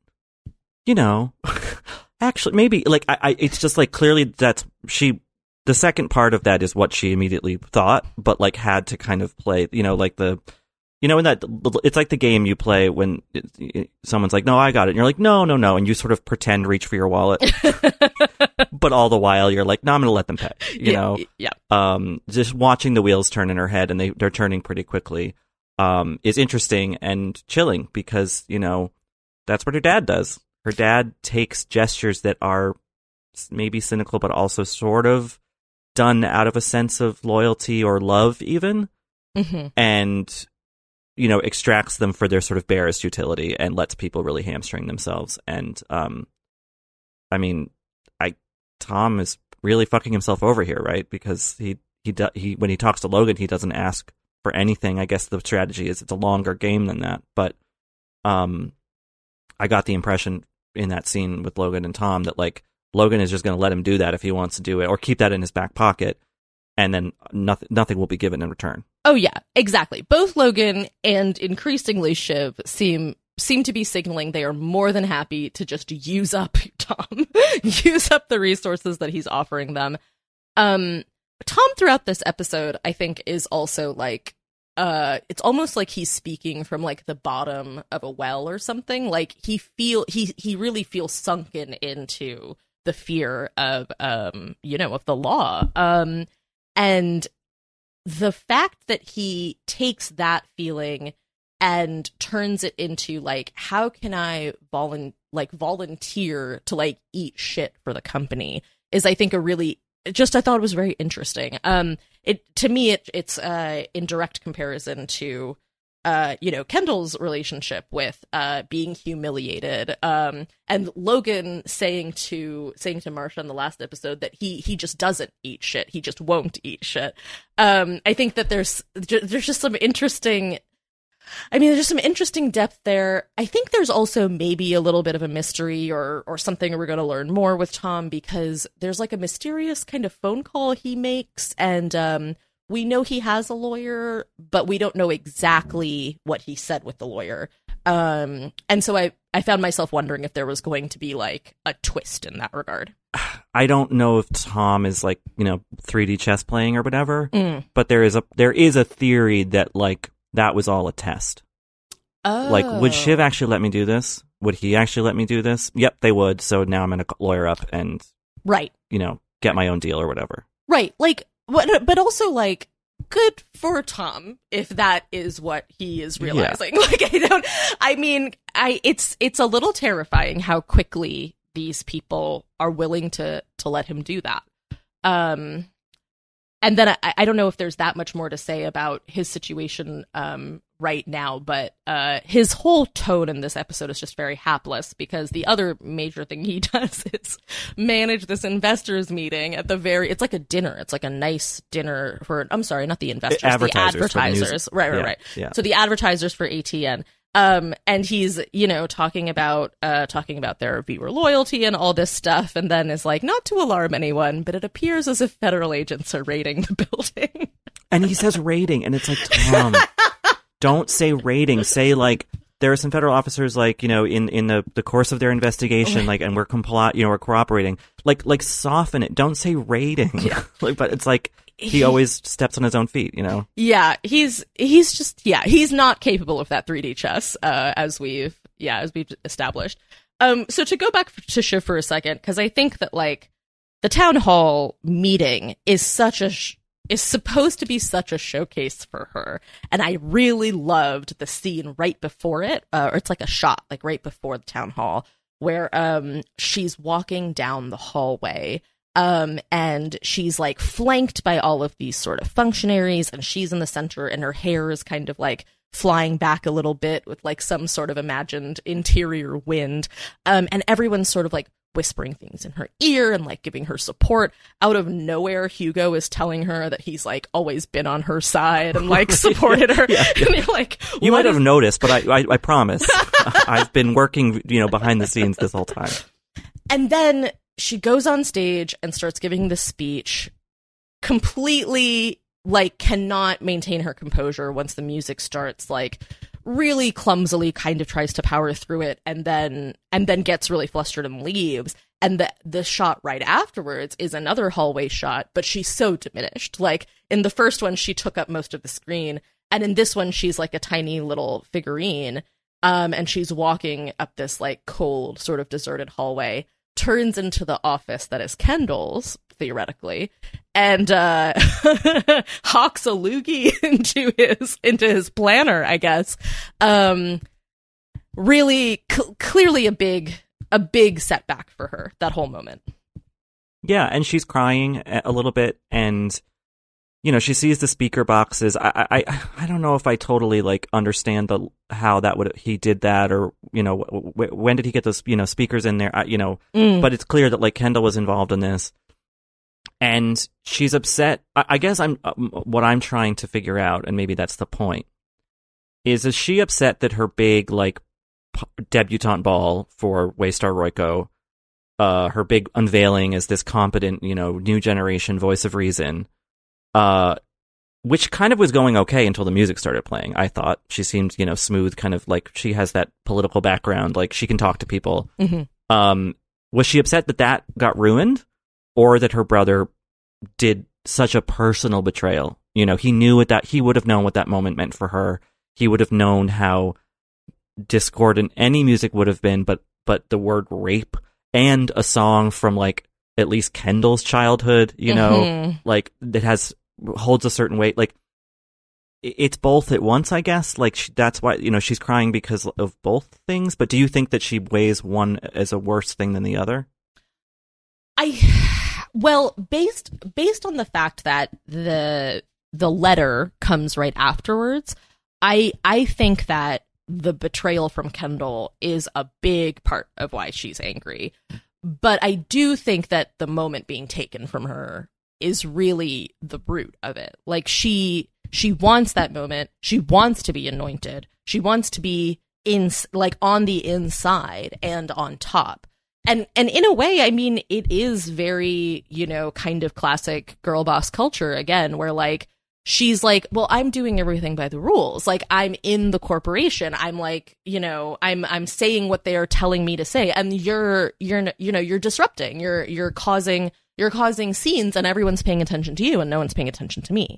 actually, maybe, like, I it's just, like, clearly the second part of that is what she immediately thought, but, like, had to kind of play, like in that, it's like the game you play when someone's like, no, I got it. And you're like, no. And you sort of pretend reach for your wallet. But all the while you're like, no, I'm going to let them pay, you know? Yeah. Just watching the wheels turn in her head, and they're turning pretty quickly, is interesting and chilling because, that's what her dad does. Her dad takes gestures that are maybe cynical, but also sort of done out of a sense of loyalty or love even. Mm-hmm. And extracts them for their sort of barest utility and lets people really hamstring themselves. And, Tom is really fucking himself over here, right? Because he when he talks to Logan, he doesn't ask for anything. I guess the strategy is it's a longer game than that. But, I got the impression in that scene with Logan and Tom that, like, Logan is just going to let him do that if he wants to do it, or keep that in his back pocket, and then nothing will be given in return. Oh yeah, exactly. Both Logan and increasingly Shiv seem to be signaling they are more than happy to just use up Tom, use up the resources that he's offering them. Tom throughout this episode, I think, is also like, it's almost like he's speaking from like the bottom of a well or something. Like he really feels sunken into the fear of of the law. And the fact that he takes that feeling and turns it into, like, how can I volunteer to, like, eat shit for the company is, I think, I thought it was very interesting. To me, it's in direct comparison to, Kendall's relationship with being humiliated, and Logan saying to Marsha in the last episode that he just doesn't eat shit. He just won't eat shit. I think that there's just some interesting I mean, there's some interesting depth there. I think there's also maybe a little bit of a mystery or something we're going to learn more with Tom, because there's like a mysterious kind of phone call he makes, and we know he has a lawyer, but we don't know exactly what he said with the lawyer. And so I found myself wondering if there was going to be like a twist in that regard. I don't know if Tom is like, 3D chess playing or whatever, but there is a theory that like that was all a test. Oh. Like, would Shiv actually let me do this? Would he actually let me do this? Yep, they would. So now I'm going to lawyer up and, right, get my own deal or whatever. Right. Like, but also like, good for Tom if that is what he is realizing. Yeah. Like, it's a little terrifying how quickly these people are willing to let him do that. And then I don't know if there's that much more to say about his situation right now, but his whole tone in this episode is just very hapless, because the other major thing he does is manage this investors meeting at it's like a dinner. It's like a nice dinner for, I'm sorry, not the investors, the advertisers. Right. Yeah. So the advertisers for ATN. And he's, talking about their viewer loyalty and all this stuff, and then is like, not to alarm anyone, but it appears as if federal agents are raiding the building. And he says raiding, and it's like, Tom, don't say raiding. Say like, there are some federal officers, like, in the course of their investigation, like, and we're we're cooperating. Like soften it. Don't say raiding. Yeah. But it's like, he always steps on his own feet, Yeah, he's not capable of that 3D chess, as we've established. So to go back to Shiv for a second, because I think that like the town hall meeting is supposed to be such a showcase for her, and I really loved the scene right before it, or it's like a shot like right before the town hall where she's walking down the hallway. And she's like flanked by all of these sort of functionaries, and she's in the center, and her hair is kind of like flying back a little bit with like some sort of imagined interior wind. And everyone's sort of like whispering things in her ear and like giving her support. Out of nowhere, Hugo is telling her that he's like always been on her side and like supported her. Yeah. And you're like, you might have noticed, but I promise I've been working, behind the scenes this whole time. And then she goes on stage and starts giving this speech, completely like cannot maintain her composure once the music starts, like really clumsily kind of tries to power through it, and then gets really flustered and leaves. And the shot right afterwards is another hallway shot, but she's so diminished. Like in the first one, she took up most of the screen, and in this one, she's like a tiny little figurine. And she's walking up this like cold, sort of deserted hallway, turns into the office that is Kendall's, theoretically, and hawks a loogie into his planner, I guess. Really, clearly a big setback for her, that whole moment. Yeah, and she's crying a little bit, and she sees the speaker boxes. I don't know if I totally like understand how he did that, or when did he get those speakers in there? But it's clear that like Kendall was involved in this, and she's upset. I guess what I'm trying to figure out, and maybe that's the point, is she upset that her big like debutante ball for Waystar Royko, her big unveiling as this competent new generation voice of reason, which kind of was going okay until the music started playing. I thought she seemed, smooth, kind of like she has that political background, like she can talk to people. Mm-hmm. Was she upset that got ruined, or that her brother did such a personal betrayal? He knew he would have known what that moment meant for her. He would have known how discordant any music would have been, but the word rape and a song from like at least Kendall's childhood, mm-hmm. like that holds a certain weight. Like it's both at once, I guess. Like that's why she's crying because of both things. But do you think that she weighs one as a worse thing than the other? Based on the fact that the letter comes right afterwards, I think that the betrayal from Kendall is a big part of why she's angry. But I do think that the moment being taken from her is really the root of it. Like she wants that moment. She wants to be anointed. She wants to be on the inside and on top. And in a way, I mean, it is very, kind of classic girl boss culture again, where like, she's like, well, I'm doing everything by the rules. Like, I'm in the corporation. I'm like, I'm saying what they are telling me to say. And you're disrupting. You're causing scenes, and everyone's paying attention to you, and no one's paying attention to me.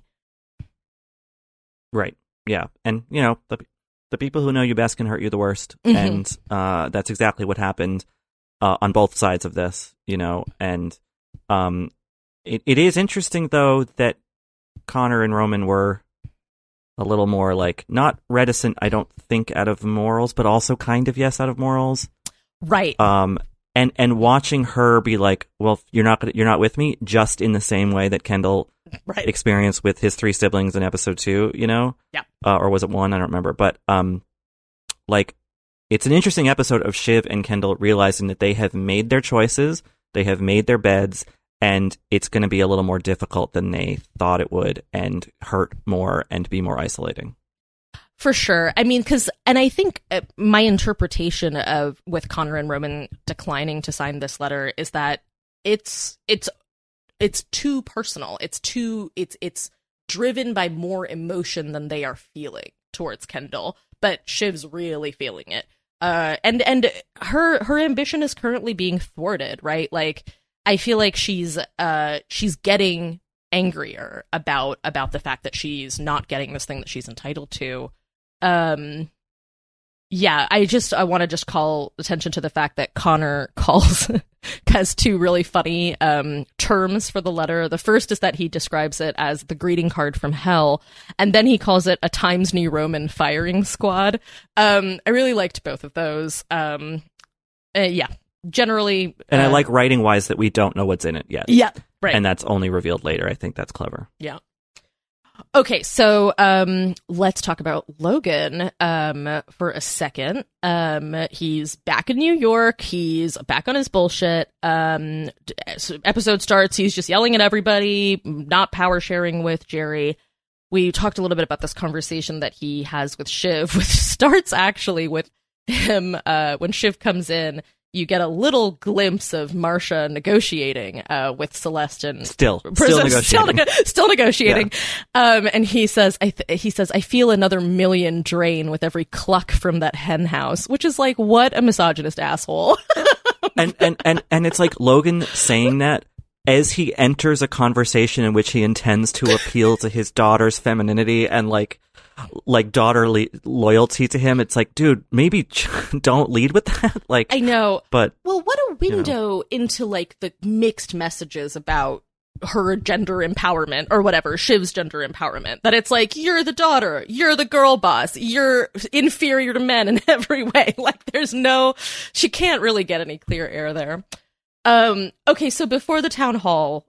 Right. Yeah. And, the people who know you best can hurt you the worst. And that's exactly what happened on both sides of this, and it is interesting, though, that Connor and Roman were a little more like not reticent, I don't think, out of morals, but also kind of yes out of morals. Right. And watching her be like, well, you're not with me, just in the same way that Kendall experienced with his 3 siblings in episode 2, Yeah. Or was it 1? I don't remember. But like, it's an interesting episode of Shiv and Kendall realizing that they have made their choices, they have made their beds, and it's going to be a little more difficult than they thought it would, and hurt more and be more isolating. For sure. I mean, and I think my interpretation of with Connor and Roman declining to sign this letter is that it's too personal. It's driven by more emotion than they are feeling towards Kendall, but Shiv's really feeling it. And her ambition is currently being thwarted, right? Like, I feel like she's getting angrier about the fact that she's not getting this thing that she's entitled to. I want to just call attention to the fact that Connor has 2 really funny terms for the letter. The first is that he describes it as the greeting card from hell, and then he calls it a Times New Roman firing squad. I really liked both of those. Generally, and I like writing wise that we don't know what's in it yet. Yeah, right. And that's only revealed later. I think that's clever. Yeah. Okay, so let's talk about Logan for a second. He's back in New York. He's back on his bullshit. Episode starts. He's just yelling at everybody, not power sharing with Jerry. We talked a little bit about this conversation that he has with Shiv, which starts actually with him when Shiv comes in. You get a little glimpse of Marsha negotiating with Celeste and still negotiating. Still negotiating. Yeah. And he says, I feel another million drain with every cluck from that hen house, which is like, what a misogynist asshole. and it's like Logan saying that as he enters a conversation in which he intends to appeal to his daughter's femininity and like daughterly loyalty to him. It's like, dude, maybe don't lead with that. Like, I know, but well, what a window into like the mixed messages about her gender empowerment or whatever, Shiv's gender empowerment, that it's like, you're the daughter, you're the girl boss, you're inferior to men in every way. Like, she can't really get any clear air there. Okay, so before the town hall,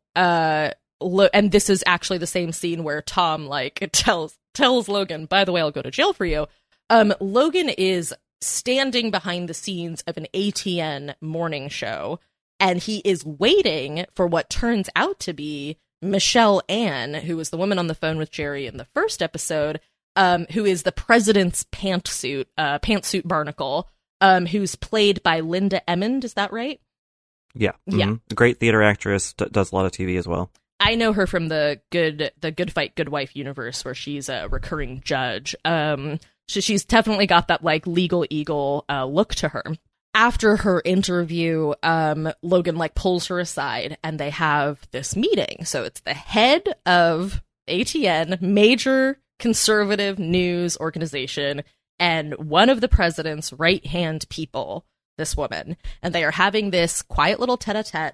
and this is actually the same scene where Tom like tells Logan, by the way, I'll go to jail for you. Logan is standing behind the scenes of an ATN morning show, and he is waiting for what turns out to be Michelle Ann, who was the woman on the phone with Jerry in the first episode, who is the president's pantsuit barnacle, who's played by Linda Emmond. Is that right? Yeah. Mm-hmm. Yeah. A great theater actress, does a lot of TV as well. I know her from the Good Fight, Good Wife universe, where she's a recurring judge. She's definitely got that like legal eagle look to her. After her interview, Logan like pulls her aside, and they have this meeting. So it's the head of ATN, major conservative news organization, and one of the president's right-hand people, this woman, and they are having this quiet little tete-a-tete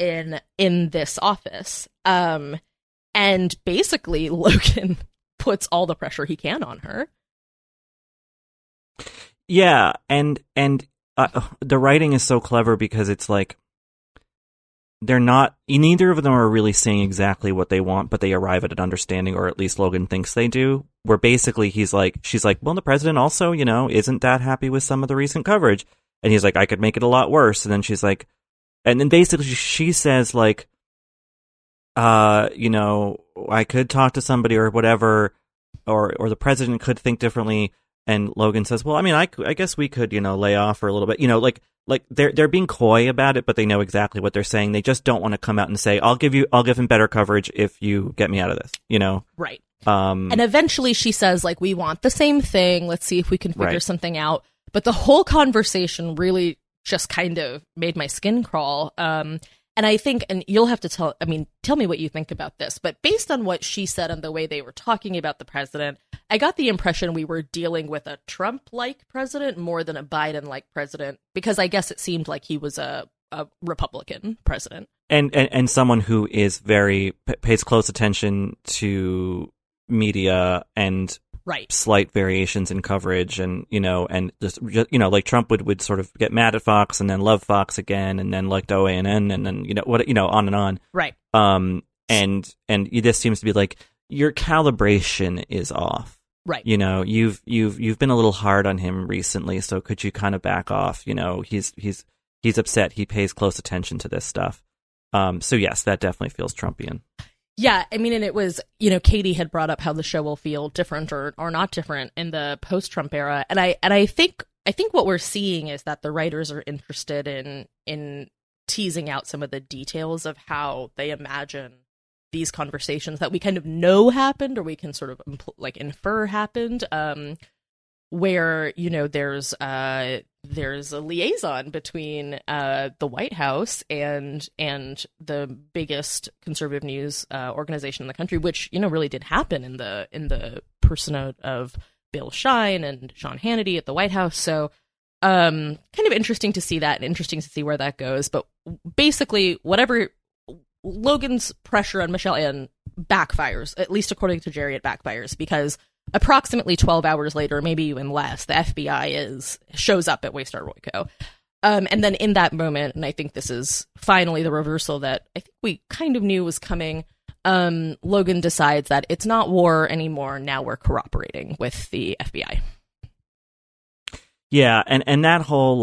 in this office. And basically Logan puts all the pressure he can on her. Yeah, and the writing is so clever because it's like neither of them are really saying exactly what they want, but they arrive at an understanding, or at least Logan thinks they do, where basically she's like, well, the president also, isn't that happy with some of the recent coverage. And he's like, I could make it a lot worse. And then she's like, and then basically she says like, I could talk to somebody or whatever, or the president could think differently, And Logan says, well, I mean, I guess we could, lay off for a little bit, like they're being coy about it, but they know exactly what they're saying. They just don't want to come out and say, I'll give him better coverage if you get me out of this, Right. And eventually she says, like, we want the same thing. Let's see if we can figure something out. But the whole conversation really just kind of made my skin crawl. And I think, and you'll have to tell me what you think about this, but based on what she said and the way they were talking about the president, I got the impression we were dealing with a Trump-like president more than a Biden-like president, because I guess it seemed like he was a Republican president. And someone who is pays close attention to media and slight variations in coverage, and and just like Trump would sort of get mad at Fox and then love Fox again, and then liked OANN, and then on and on. Right. And this seems to be like your calibration is off. Right. You've been a little hard on him recently, so could you kind of back off? He's upset. He pays close attention to this stuff. So yes, that definitely feels Trumpian. Yeah, I mean, and it was, Katie had brought up how the show will feel different or not different in the post-Trump era, and I think what we're seeing is that the writers are interested in teasing out some of the details of how they imagine these conversations that we kind of know happened, or we can sort of infer happened, where there's a liaison between the White House and the biggest conservative news organization in the country, which really did happen in the persona of Bill Shine and Sean Hannity at the White House. So kind of interesting to see that, and interesting to see where that goes. But basically, whatever Logan's pressure on Michelle Ann backfires, at least according to Jerry, it backfires, because approximately 12 hours later, maybe even less, the FBI shows up at Waystar Royco. And then in that moment, and I think this is finally the reversal that I think we kind of knew was coming, Logan decides that it's not war anymore. Now we're cooperating with the FBI. Yeah, and that whole,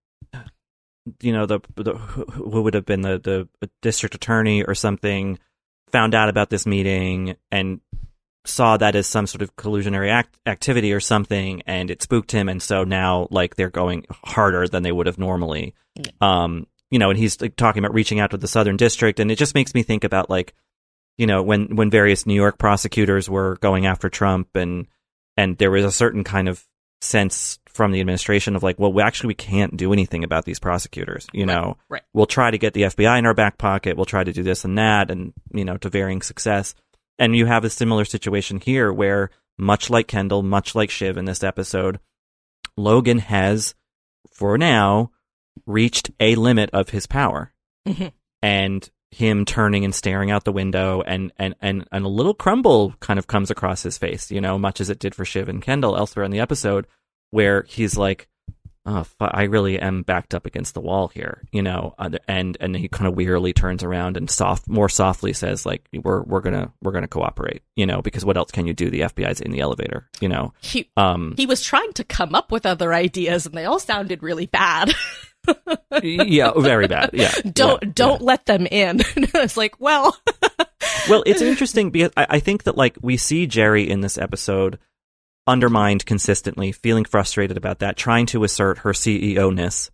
who would have been the district attorney or something found out about this meeting and saw that as some sort of collusionary activity or something, and it spooked him, and so now they're going harder than they would have normally. And he's talking about reaching out to the Southern District, and it just makes me think about when various New York prosecutors were going after Trump, and there was a certain kind of sense from the administration of we can't do anything about these prosecutors. Right. We'll try to get the FBI in our back pocket. We'll try to do this and that, and to varying success. And you have a similar situation here where, much like Kendall, much like Shiv in this episode, Logan has, for now, reached a limit of his power. Mm-hmm. And him turning and staring out the window, and a little crumble kind of comes across his face, much as it did for Shiv and Kendall elsewhere in the episode, where he's like, oh, I really am backed up against the wall here, and he kind of wearily turns around and more softly says, we're gonna cooperate, because what else can you do? The FBI's in the elevator, He was trying to come up with other ideas, and they all sounded really bad. Yeah, very bad. Yeah, don't let them in. It's well, it's interesting because I think that we see Jerry in this episode undermined consistently, feeling frustrated about that, trying to assert her CEO-ness,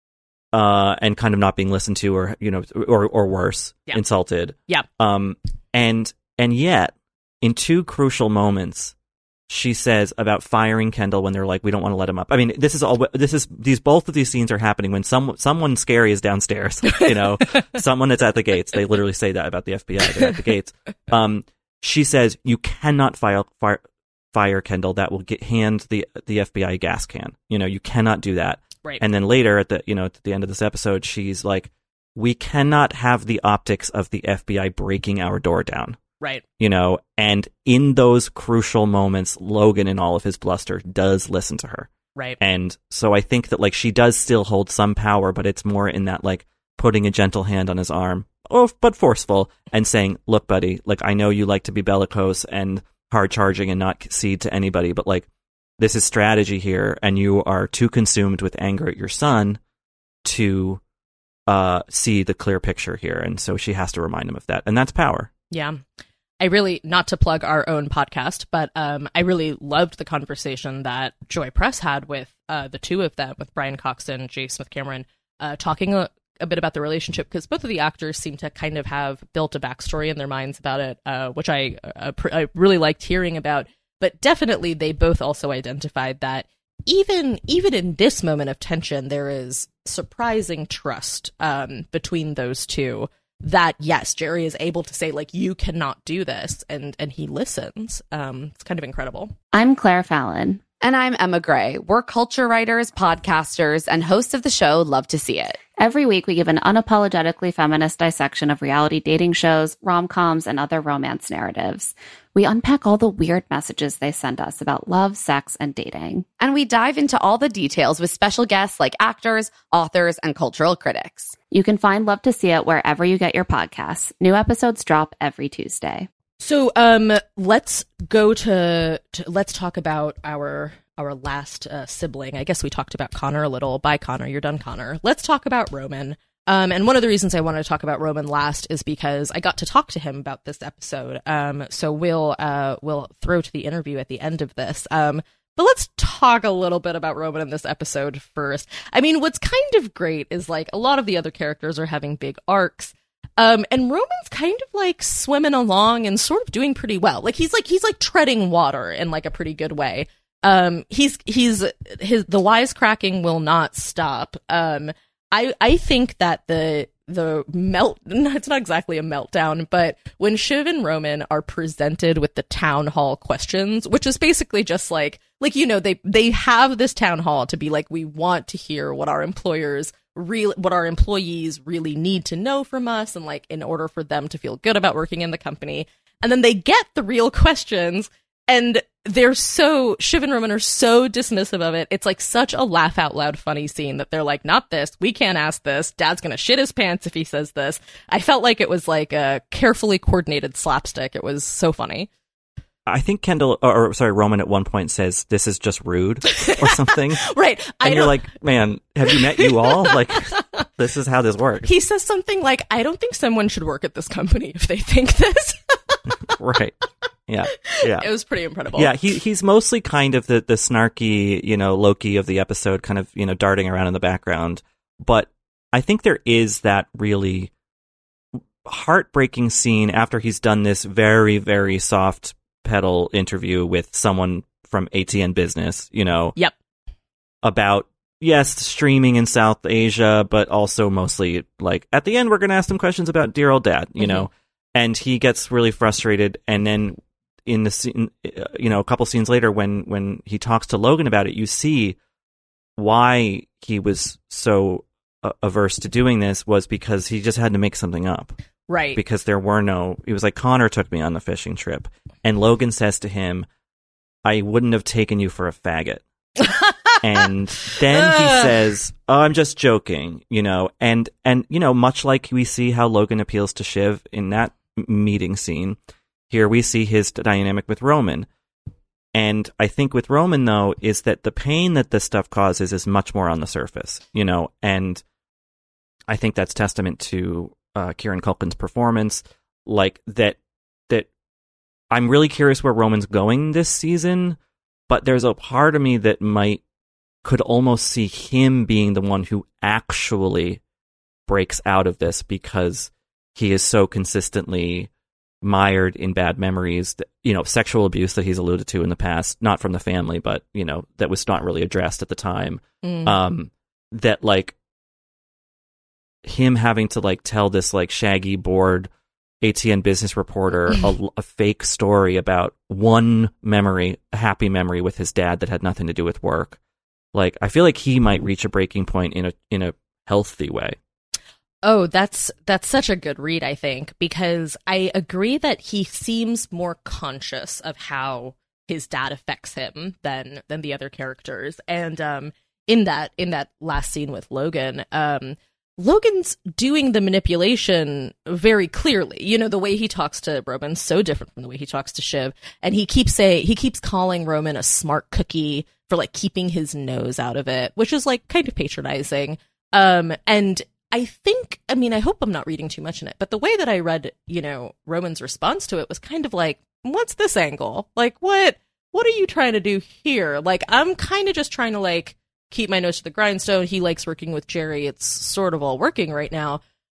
and kind of not being listened to, or or worse, insulted. Yeah. And yet, in two crucial moments, she says about firing Kendall when they're we don't want to let him up. I mean, both of these scenes are happening when someone scary is downstairs. Someone that's at the gates. They literally say that about the FBI. They're at the gates. She says, "You cannot fire Kendall. That will hand the FBI a gas can. You cannot do that." Right. And then later at the end of this episode, she's like, "We cannot have the optics of the FBI breaking our door down." Right. And in those crucial moments, Logan, in all of his bluster, does listen to her. Right. And so I think that she does still hold some power, but it's more in that putting a gentle hand on his arm, but forceful, and saying, "Look, buddy, I know you like to be bellicose and hard charging and not cede to anybody, but this is strategy here, and you are too consumed with anger at your son to see the clear picture here." And so she has to remind him of that, and that's power. Yeah. I really, not to plug our own podcast, but I really loved the conversation that Joy Press had with the two of them, with Brian Cox and J. Smith Cameron, talking a bit about the relationship, because both of the actors seem to kind of have built a backstory in their minds about it, which I really liked hearing about. But definitely they both also identified that even in this moment of tension, there is surprising trust between those two, that yes, Jerry is able to say, like, you cannot do this, and he listens. It's kind of incredible. I'm Claire Fallon. And I'm Emma Gray. We're culture writers, podcasters, and hosts of the show Love to See It. Every week, we give an unapologetically feminist dissection of reality dating shows, rom-coms, and other romance narratives. We unpack all the weird messages they send us about love, sex, and dating. And we dive into all the details with special guests like actors, authors, and cultural critics. You can find Love to See It wherever you get your podcasts. New episodes drop every Tuesday. So let's go to let's talk about our last sibling. I guess we talked about Connor a little. Bye, Connor. You're done, Connor. Let's talk about Roman. And one of the reasons I wanted to talk about Roman last is because I got to talk to him about this episode. So we'll throw to the interview at the end of this. But let's talk a little bit about Roman in this episode first. I mean, what's kind of great is, like, a lot of the other characters are having big arcs. And Roman's kind of like swimming along and sort of doing pretty well. Like he's like treading water in like a pretty good way. The wisecracking will not stop. I think that the it's not exactly a meltdown, but when Shiv and Roman are presented with the town hall questions, which is basically just like, you know, they have this town hall to be like, we want to hear what our employees really need to know from us, and like in order for them to feel good about working in the company. And then they get the real questions, and Shiv and Roman are so dismissive of it. It's like such a laugh out loud funny scene that they're like, not this, we can't ask this, Dad's gonna shit his pants if he says this. I felt like it was like a carefully coordinated slapstick. It was so funny. I think Roman at one point says, "This is just rude," or something. Right. And you're like, man, have you met you all? Like, this is how this works. He says something like, I don't think someone should work at this company if they think this. Right. Yeah. Yeah. It was pretty incredible. Yeah. He's mostly kind of the snarky, you know, Loki of the episode, kind of, you know, darting around in the background. But I think there is that really heartbreaking scene after he's done this very, very soft pedal interview with someone from ATN Business, you know. Yep. About, yes, streaming in South Asia, but also mostly like at the end we're going to ask them questions about dear old dad, you know. And he gets really frustrated, and then in the scene, you know, a couple scenes later when he talks to Logan about it, you see why he was so averse to doing this was because he just had to make something up. Right. Because it was like, Connor took me on the fishing trip, and Logan says to him, I wouldn't have taken you for a faggot. And then he says, oh, I'm just joking, you know, and, you know, much like we see how Logan appeals to Shiv in that meeting scene, here we see his dynamic with Roman. And I think with Roman, though, is that the pain that this stuff causes is much more on the surface, you know, and I think that's testament to Kieran Culkin's performance, like that I'm really curious where Roman's going this season, but there's a part of me that could almost see him being the one who actually breaks out of this, because he is so consistently mired in bad memories, that, you know, sexual abuse that he's alluded to in the past, not from the family, but, you know, that was not really addressed at the time. That like him having to like tell this like shaggy, bored ATN Business reporter a fake story about one memory, a happy memory with his dad that had nothing to do with work. Like, I feel like he might reach a breaking point in a healthy way. Oh, that's such a good read, I think, because I agree that he seems more conscious of how his dad affects him than the other characters. And in that last scene with Logan, Logan's doing the manipulation very clearly. You know, the way he talks to Roman's so different from the way he talks to Shiv, and he keeps calling Roman a smart cookie for like keeping his nose out of it, which is like kind of patronizing. And I think, I mean, I hope I'm not reading too much in it, but the way that I read, you know, Roman's response to it was kind of like, what's this angle? Like, what are you trying to do here? Like, I'm kind of just trying to, like, keep my nose to the grindstone. He likes working with Jerry. It's sort of all working right now.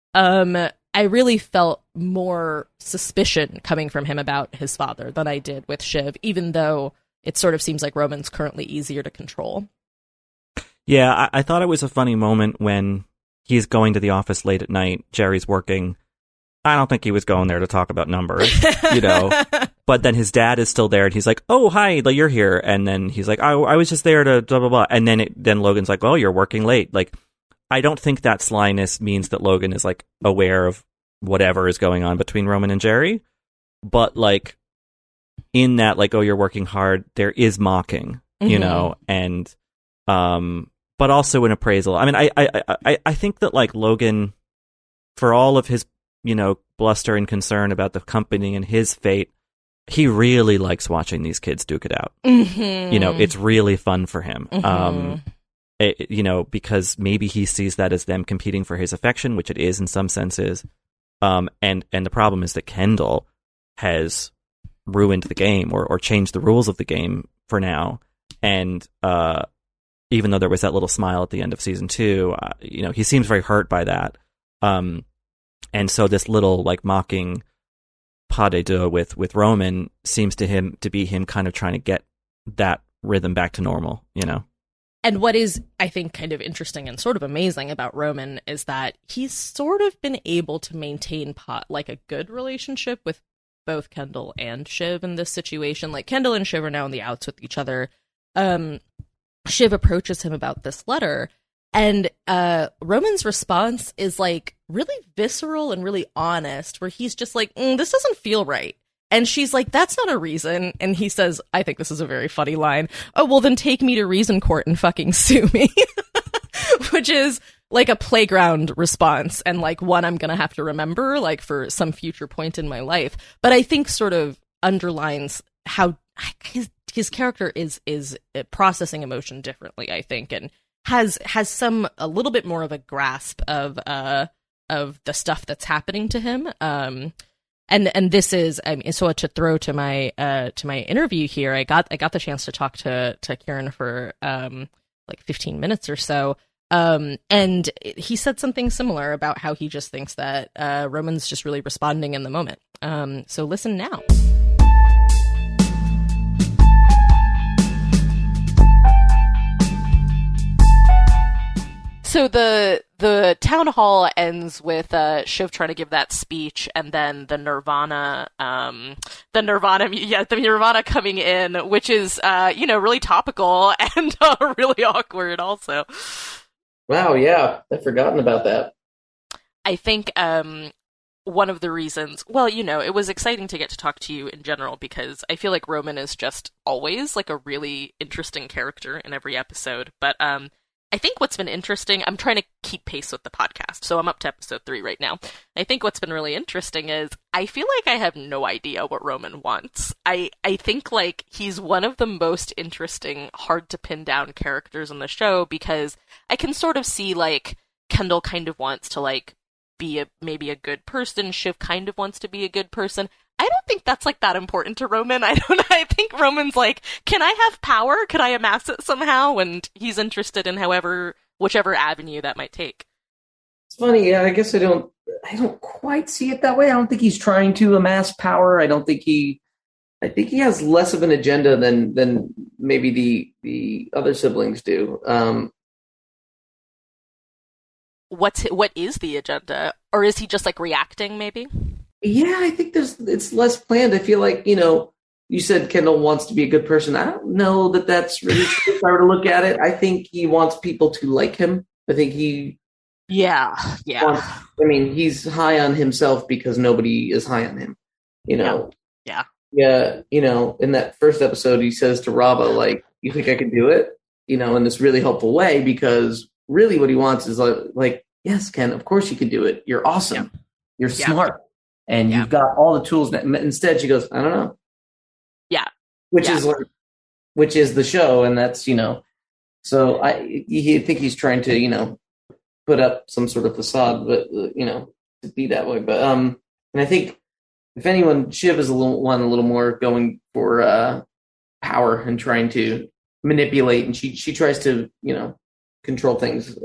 I really felt more suspicion coming from him about his father than I did with Shiv, even though it sort of seems like Roman's currently easier to control. Yeah, I thought it was a funny moment when he's going to the office late at night. Jerry's working. I don't think he was going there to talk about numbers, you know. But then his dad is still there, and he's like, "Oh, hi, like, you're here." And then he's like, I was just there to blah blah blah." And then Logan's like, "Oh, you're working late." Like, I don't think that slyness means that Logan is like aware of whatever is going on between Roman and Jerry. But like, in that, like, "Oh, you're working hard," there is mocking, you know, and but also an appraisal. I mean, I think that, like, Logan, for all of his, you know, bluster and concern about the company and his fate, he really likes watching these kids duke it out. You know, it's really fun for him. You know, because maybe he sees that as them competing for his affection, which it is in some senses. And the problem is that Kendall has ruined the game or changed the rules of the game for now. And even though there was that little smile at the end of season 2, you know, he seems very hurt by that. And so this little, like, mocking pas de deux with Roman seems to be him kind of trying to get that rhythm back to normal, you know? And what is, I think, kind of interesting and sort of amazing about Roman is that he's sort of been able to maintain like a good relationship with both Kendall and Shiv in this situation. Like, Kendall and Shiv are now on the outs with each other. Shiv approaches him about this letter, and Roman's response is, like, really visceral and really honest, where he's just like, this doesn't feel right. And she's like, that's not a reason. And he says, I think this is a very funny line, "Oh, well, then take me to reason court and fucking sue me." Which is like a playground response, and like one I'm going to have to remember, like, for some future point in my life. But I think sort of underlines how his character is processing emotion differently, I think, and has a little bit more of a grasp of the stuff that's happening to him. And this is, I mean, so to throw to my interview here, I got the chance to talk to Kieran for like 15 minutes or so. And he said something similar about how he just thinks that Roman's just really responding in the moment. So listen now. So the town hall ends with Shiv trying to give that speech, and then the Nirvana coming in, which is really topical and really awkward also. Wow, yeah, I've forgotten about that. I think one of the reasons, well, you know, it was exciting to get to talk to you in general, because I feel like Roman is just always like a really interesting character in every episode, but I think what's been interesting, I'm trying to keep pace with the podcast, so I'm up to episode 3 right now. I think what's been really interesting is I feel like I have no idea what Roman wants. I think, like, he's one of the most interesting, hard to pin down characters on the show, because I can sort of see, like, Kendall kind of wants to, like, be maybe a good person, Shiv kind of wants to be a good person. I don't think that's, like, that important to Roman. I think Roman's like, can I have power? Could I amass it somehow? And he's interested in whichever avenue that might take. It's funny, yeah, I guess I don't quite see it that way. I don't think he's trying to amass power. I think he has less of an agenda than maybe the other siblings do. What is the agenda? Or is he just, like, reacting, maybe? Yeah, I think it's less planned. I feel like, you know, you said Kendall wants to be a good person. I don't know that that's really true if I were to look at it. I think he wants people to like him. I think he... Yeah. I mean, he's high on himself because nobody is high on him, you know? Yeah. Yeah, you know, in that first episode, he says to Raba, like, you think I can do it? You know, in this really helpful way, because really what he wants is like, yes, Ken, of course you can do it. You're awesome. Yeah. You're smart. And you've got all the tools. Instead, she goes, I don't know. Yeah. Which is the show. And that's, you know, so I think he's trying to, you know, put up some sort of facade, but to be that way. But and I think if anyone, Shiv is a little more going for power and trying to manipulate, and she tries to control things.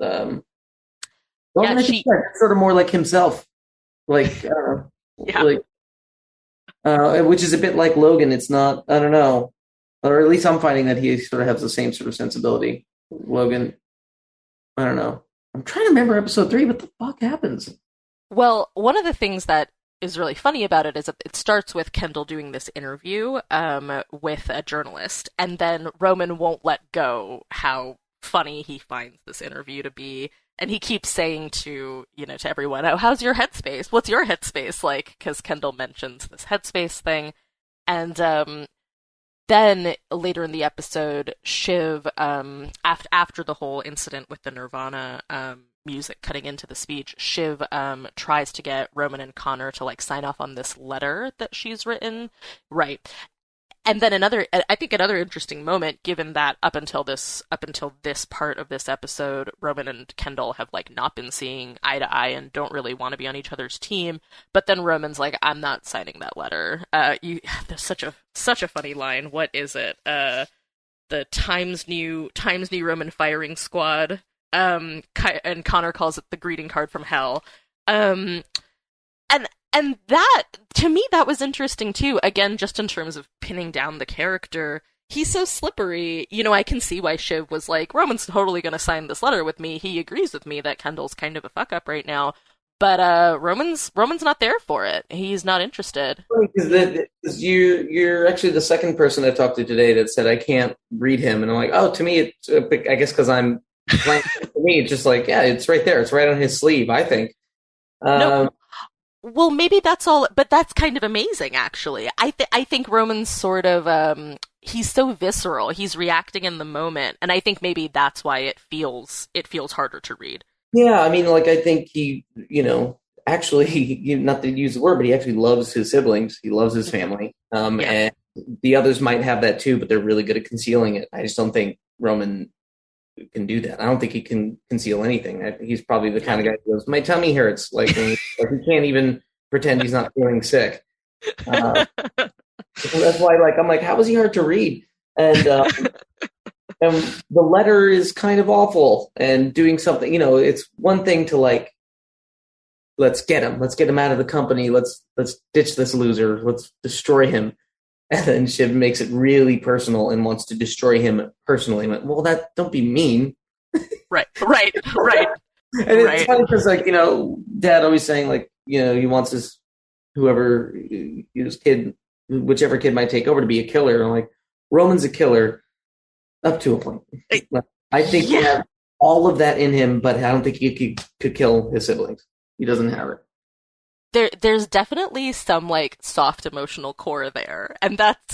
She's sort of more like himself, like which is a bit like Logan. It's not, I don't know, or at least I'm finding that he sort of has the same sort of sensibility. Logan, I don't know. I'm trying to remember episode 3. What the fuck happens? Well, one of the things that is really funny about it is that it starts with Kendall doing this interview with a journalist, and then Roman won't let go how funny he finds this interview to be, and he keeps saying to everyone, "Oh, how's your headspace? What's your headspace like?" Because Kendall mentions this headspace thing, and then later in the episode, Shiv, after the whole incident with the Nirvana music cutting into the speech, Shiv tries to get Roman and Connor to sign off on this letter that she's written, right? And then another interesting moment, given that up until this part of this episode, Roman and Kendall have not been seeing eye to eye and don't really want to be on each other's team. But then Roman's like, "I'm not signing that letter." There's such a funny line. What is it? The Times New Roman firing squad. And Connor calls it the greeting card from hell. And that, to me, that was interesting too. Again, just in terms of pinning down the character, he's so slippery. I can see why Shiv was like, "Roman's totally going to sign this letter with me. He agrees with me that Kendall's kind of a fuck up right now." But Roman's not there for it. He's not interested. Because you're actually the second person I talked to today that said I can't read him, and I'm like, oh, to me, it's I guess because I'm playing. To me, it's just it's right there. It's right on his sleeve, I think. No. Well, maybe that's all, but that's kind of amazing, actually. I think Roman's sort of, he's so visceral. He's reacting in the moment, and I think maybe that's why it feels harder to read. Yeah, I mean, I think he, actually, not to use the word, but he actually loves his siblings. He loves his family. And the others might have that too, but they're really good at concealing it. I just don't think Roman can do that. I don't think he can conceal anything. He's probably the kind of guy who goes, "My tummy hurts." He can't even pretend he's not feeling sick. So that's why, I'm like, how was he hard to read? And and the letter is kind of awful. And doing something, it's one thing to let's get him out of the company. Let's ditch this loser. Let's destroy him. And then Shiv makes it really personal and wants to destroy him personally. I'm like, well, don't be mean. Right. And it's funny because, Dad always saying, he wants his kid, whichever kid might take over, to be a killer. And I'm like, Roman's a killer up to a point. I think he has all of that in him, but I don't think he could kill his siblings. He doesn't have it. There's definitely some soft emotional core there, and that's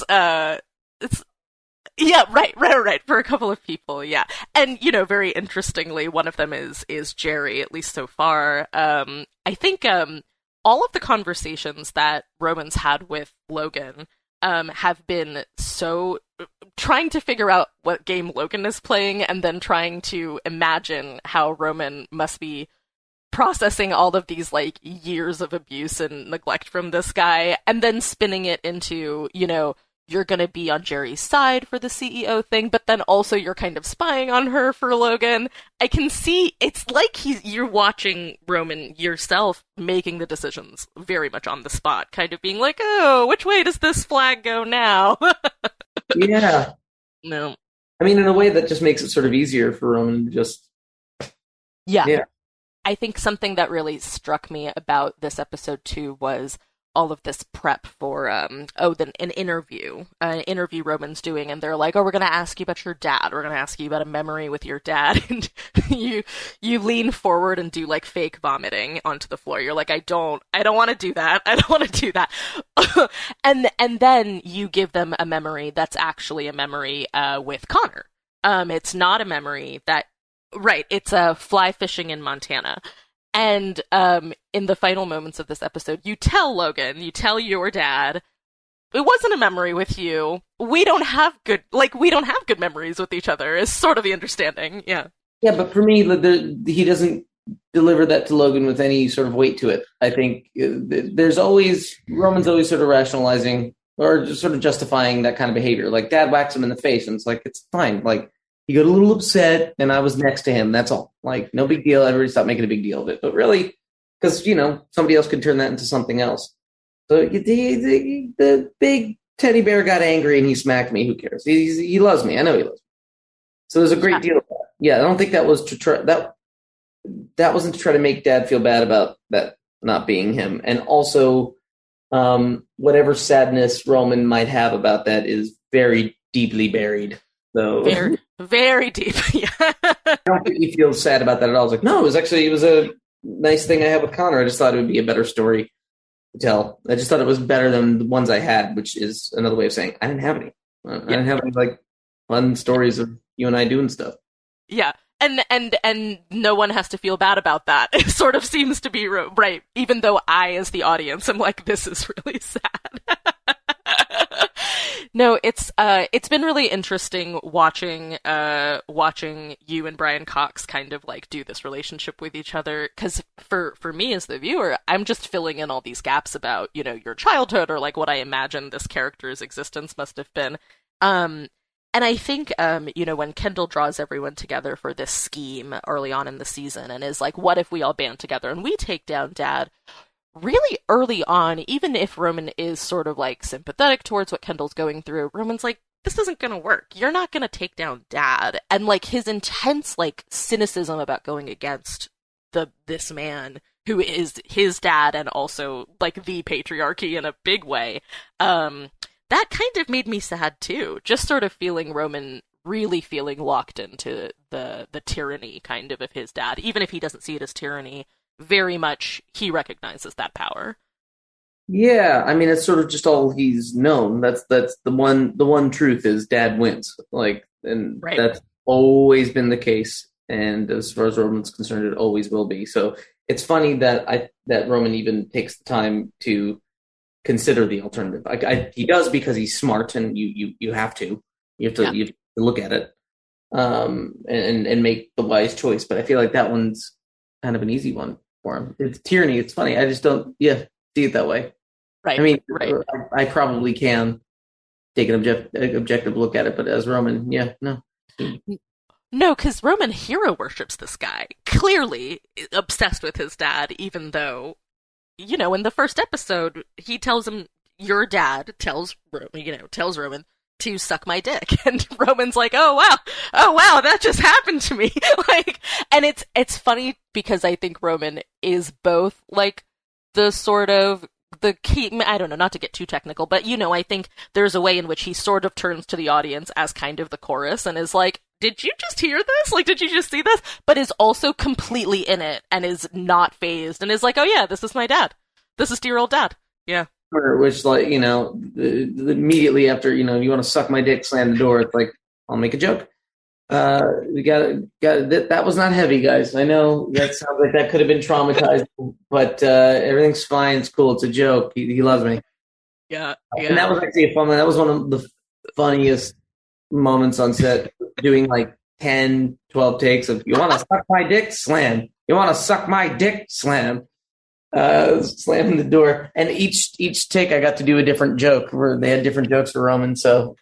right for a couple of people, and very interestingly, one of them is Jerry, at least so far. I think all of the conversations that Roman's had with Logan have been so trying to figure out what game Logan is playing, and then trying to imagine how Roman must be processing all of these years of abuse and neglect from this guy, and then spinning it into, you're gonna be on Jerry's side for the CEO thing, but then also you're kind of spying on her for Logan. I can see it's you're watching Roman yourself making the decisions very much on the spot, kind of being like, "Oh, which way does this flag go now?" Yeah. No. I mean, in a way that just makes it sort of easier for Roman to just... Yeah. I think something that really struck me about this episode too was all of this prep for an interview Roman's doing, and they're like, "Oh, we're going to ask you about your dad. We're going to ask you about a memory with your dad," and you lean forward and do fake vomiting onto the floor. You're like, I don't want to do that. I don't want to do that. and then you give them a memory that's actually a memory with Connor. It's not a memory that. Right, it's fly fishing in Montana. And in the final moments of this episode, you tell Logan, you tell your dad, it wasn't a memory with you. We don't have good memories with each other, is sort of the understanding, yeah. Yeah, but for me, he doesn't delivered that to Logan with any sort of weight to it. I think Roman's always sort of rationalizing or just sort of justifying that kind of behavior. Like Dad whacks him in the face, and it's like, it's fine. Like, he got a little upset, and I was next to him. That's all. Like, no big deal. Everybody stopped making a big deal of it. But really, because, somebody else could turn that into something else. So the big teddy bear got angry, and he smacked me. Who cares? He loves me. I know he loves me. So there's a great deal of that. Yeah, I don't think that was to try that wasn't to try to make Dad feel bad about that not being him. And also, whatever sadness Roman might have about that is very deeply buried. So very, very deep. Yeah. I don't think he feels sad about that at all. I was like, no, it was a nice thing I had with Connor. I just thought it would be a better story to tell. I just thought it was better than the ones I had, which is another way of saying I didn't have any. I didn't have any like fun stories of you and I doing stuff. Yeah. And no one has to feel bad about that. It sort of seems to be right, even though I, as the audience, am like, this is really sad. No, it's been really interesting watching you and Brian Cox kind of like do this relationship with each other. Because for me as the viewer, I'm just filling in all these gaps about your childhood or like what I imagine this character's existence must have been. And I think, when Kendall draws everyone together for this scheme early on in the season and is like, what if we all band together and we take down Dad? Really early on, even if Roman is sort of like sympathetic towards what Kendall's going through, Roman's like, this isn't going to work. You're not going to take down Dad. And like his intense like cynicism about going against this man who is his dad and also like the patriarchy in a big way, that kind of made me sad too. Just sort of feeling Roman really feeling locked into the tyranny kind of his dad, even if he doesn't see it as tyranny. Very much he recognizes that power. Yeah, I mean, it's sort of just all he's known. That's the one truth is Dad wins. Like, and right. That's always been the case. And as far as Roman's concerned, it always will be. So it's funny that Roman even takes the time to consider the alternative. He does because he's smart, and you have to look at it and make the wise choice. But I feel like that one's kind of an easy one for him. It's tyranny. It's funny. I just don't see it that way. Right. I mean, right. I probably can take an objective look at it, but as Roman, no. No, because Roman hero worships this guy. Clearly obsessed with his dad, even though, in the first episode, he tells him, your dad tells Roman to suck my dick. And Roman's like, oh wow, that just happened to me. And it's funny because I think Roman is both like the sort of the key, I don't know, not to get too technical, but I think there's a way in which he sort of turns to the audience as kind of the chorus and is like, did you just hear this? Like, did you just see this? But is also completely in it and is not fazed and is like, oh yeah, this is my dad. This is dear old Dad. Yeah. Which, like, immediately after, you want to suck my dick, slam the door, it's like, I'll make a joke. We got that was not heavy, guys. I know that sounds like that could have been traumatizing, but everything's fine. It's cool. It's a joke. He loves me. Yeah. And that was actually a fun one. That was one of the funniest moments on set, doing like 10, 12 takes of, you want to suck my dick? Slam. You want to suck my dick? Slam. Slamming the door. And each take I got to do a different joke where they had different jokes for Roman, so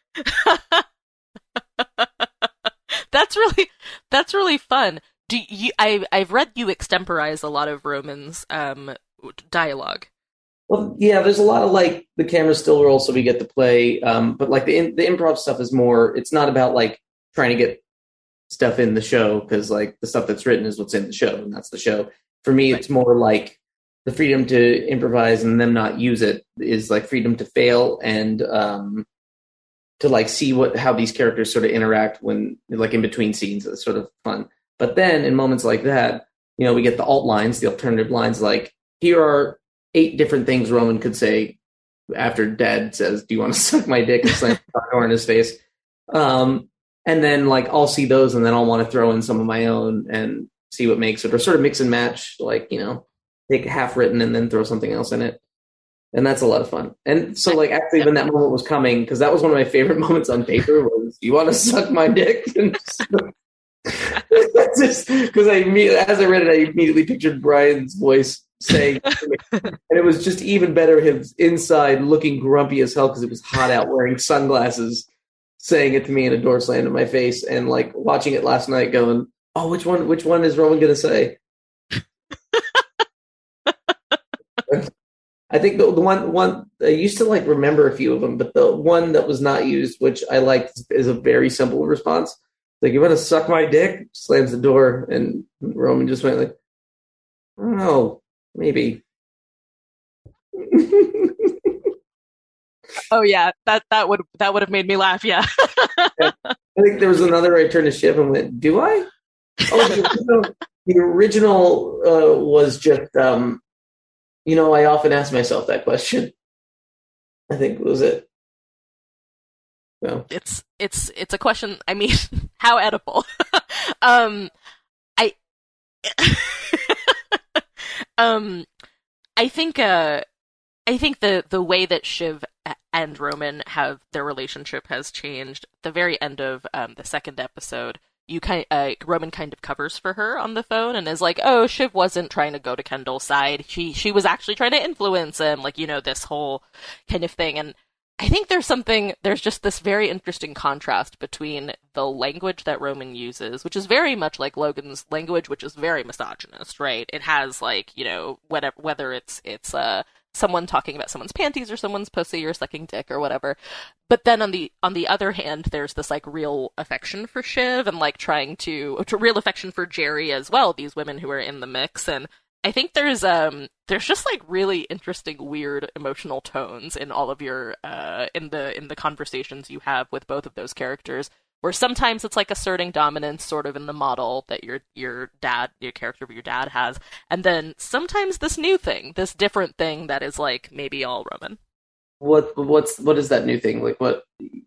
That's really fun. I've read you extemporize a lot of Roman's dialogue. Well, yeah, there's a lot of like the camera still rolls, so we get to play. But like the improv stuff is more. It's not about like trying to get stuff in the show, because like the stuff that's written is what's in the show, and that's the show. For me, It's more like the freedom to improvise and them not use it is like freedom to fail and to like see how these characters sort of interact when like in between scenes. It's sort of fun. But then in moments like that, we get the alt lines, the alternative lines, like here are 8 different things Roman could say after Dad says, do you want to suck my dick, and slam the door in his face. And then like I'll see those and then I'll want to throw in some of my own and see what makes it, or sort of mix and match, like, take half written and then throw something else in it. And that's a lot of fun. And so like actually when that moment was coming, because that was one of my favorite moments on paper, was you want to suck my dick? And that Just because as I read it, I immediately pictured Brian's voice saying, and it was just even better. His inside looking grumpy as hell because it was hot out, wearing sunglasses, saying it to me, and a door slammed in my face, and like watching it last night, going, "Oh, which one is Roman going to say?" I think the one I used to like remember a few of them, but the one that was not used, which I liked, is a very simple response. Like, "You want to suck my dick?" Slams the door, and Roman just went like, "Oh, maybe." Oh yeah, that would have made me laugh. Yeah. I think there was another I turned to Shiv and went, "Do I?" Oh, the original was just, I often ask myself that question. I think was it. No. It's a question. I mean, how edible? I think the way that Shiv and Roman have their relationship has changed. At the very end of the second episode, Roman kind of covers for her on the phone and is like, "Oh, Shiv wasn't trying to go to Kendall's side. She was actually trying to influence him," like, this whole kind of thing. And I think there's just this very interesting contrast between the language that Roman uses, which is very much like Logan's language, which is very misogynist, right? It has like, whether it's someone talking about someone's panties or someone's pussy or sucking dick or whatever. But then on the other hand, there's this like real affection for Shiv and like trying to real affection for Jerry as well, these women who are in the mix. And I think there's just like really interesting, weird emotional tones in all of your in the conversations you have with both of those characters, where sometimes it's like asserting dominance sort of in the model that your character of your dad has, and then sometimes this new thing, this different thing that is like maybe all Roman. What is that new thing? Like what?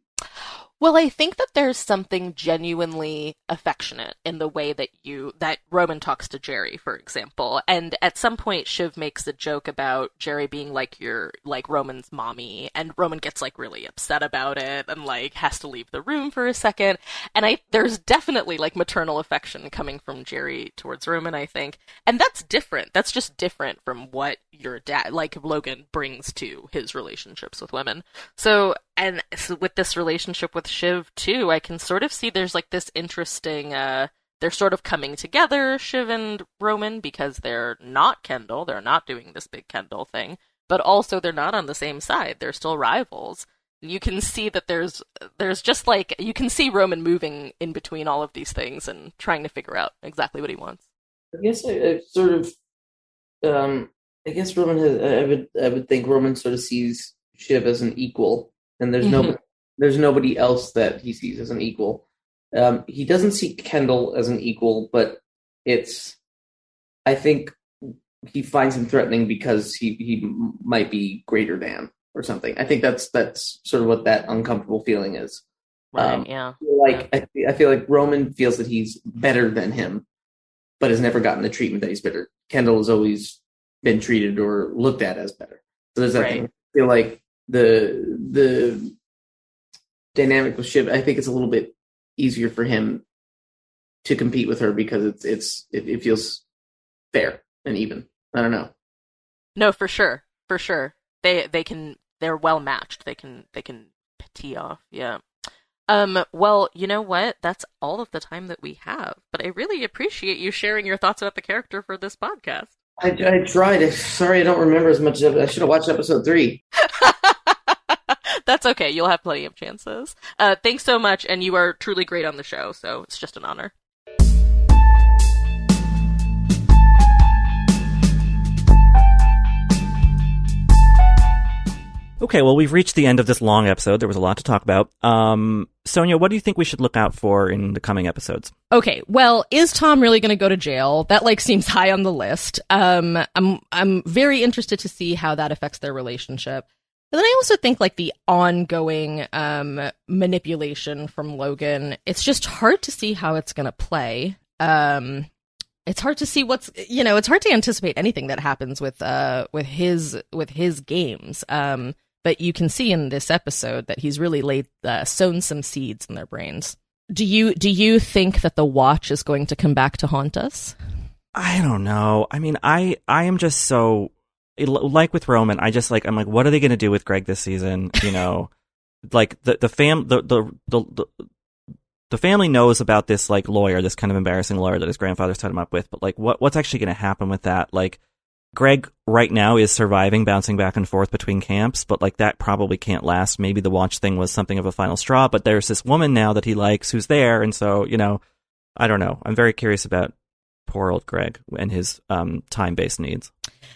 Well, I think that there's something genuinely affectionate in the way that Roman talks to Jerry, for example. And at some point, Shiv makes a joke about Jerry being like Roman's mommy, and Roman gets like really upset about it and like has to leave the room for a second. And there's definitely like maternal affection coming from Jerry towards Roman, I think. And that's different. That's just different from what your dad, like Logan, brings to his relationships with women. So with this relationship with Shiv too, I can sort of see there's like this interesting, they're sort of coming together, Shiv and Roman, because they're not Kendall, they're not doing this big Kendall thing, but also they're not on the same side, they're still rivals. You can see that there's just like, you can see Roman moving in between all of these things and trying to figure out exactly what he wants. I guess I sort of, I guess Roman has, I would think Roman sort of sees Shiv as an equal. And there's nobody else that he sees as an equal. He doesn't see Kendall as an equal, but I think he finds him threatening because he might be greater than or something. I think that's sort of what that uncomfortable feeling is. Right, yeah. I feel like Roman feels that he's better than him, but has never gotten the treatment that he's better. Kendall has always been treated or looked at as better. So there's that thing. I feel like the dynamic with Shiv, I think it's a little bit easier for him to compete with her because it feels fair and even. I don't know. No, for sure. They're well matched. They can tee off. Yeah. Well, you know what? That's all of the time that we have, but I really appreciate you sharing your thoughts about the character for this podcast. I tried. Sorry, I don't remember as much of it. I should have watched episode 3. That's okay. You'll have plenty of chances. Thanks so much, and you are truly great on the show, so it's just an honor. Okay, well, we've reached the end of this long episode. There was a lot to talk about. Sonia, what do you think we should look out for in the coming episodes? Okay, well, is Tom really going to go to jail? That seems high on the list. I'm very interested to see how that affects their relationship. And then I also think the ongoing manipulation from Logan, it's just hard to see how it's going to play. It's hard to see it's hard to anticipate anything that happens with his games. But you can see in this episode that he's really sown some seeds in their brains. Do you think that the Watch is going to come back to haunt us? I don't know. I mean, I am just so, like with Roman, I'm like, what are they going to do with Greg this season? You know, like the family knows about this like lawyer, this kind of embarrassing lawyer that his grandfather set him up with, but like what's actually going to happen with that? Like Greg right now is surviving, bouncing back and forth between camps, but like that probably can't last. Maybe the Watch thing was something of a final straw, but there's this woman now that he likes who's there, and so, you know, I don't know. I'm very curious about poor old Greg and his time-based needs.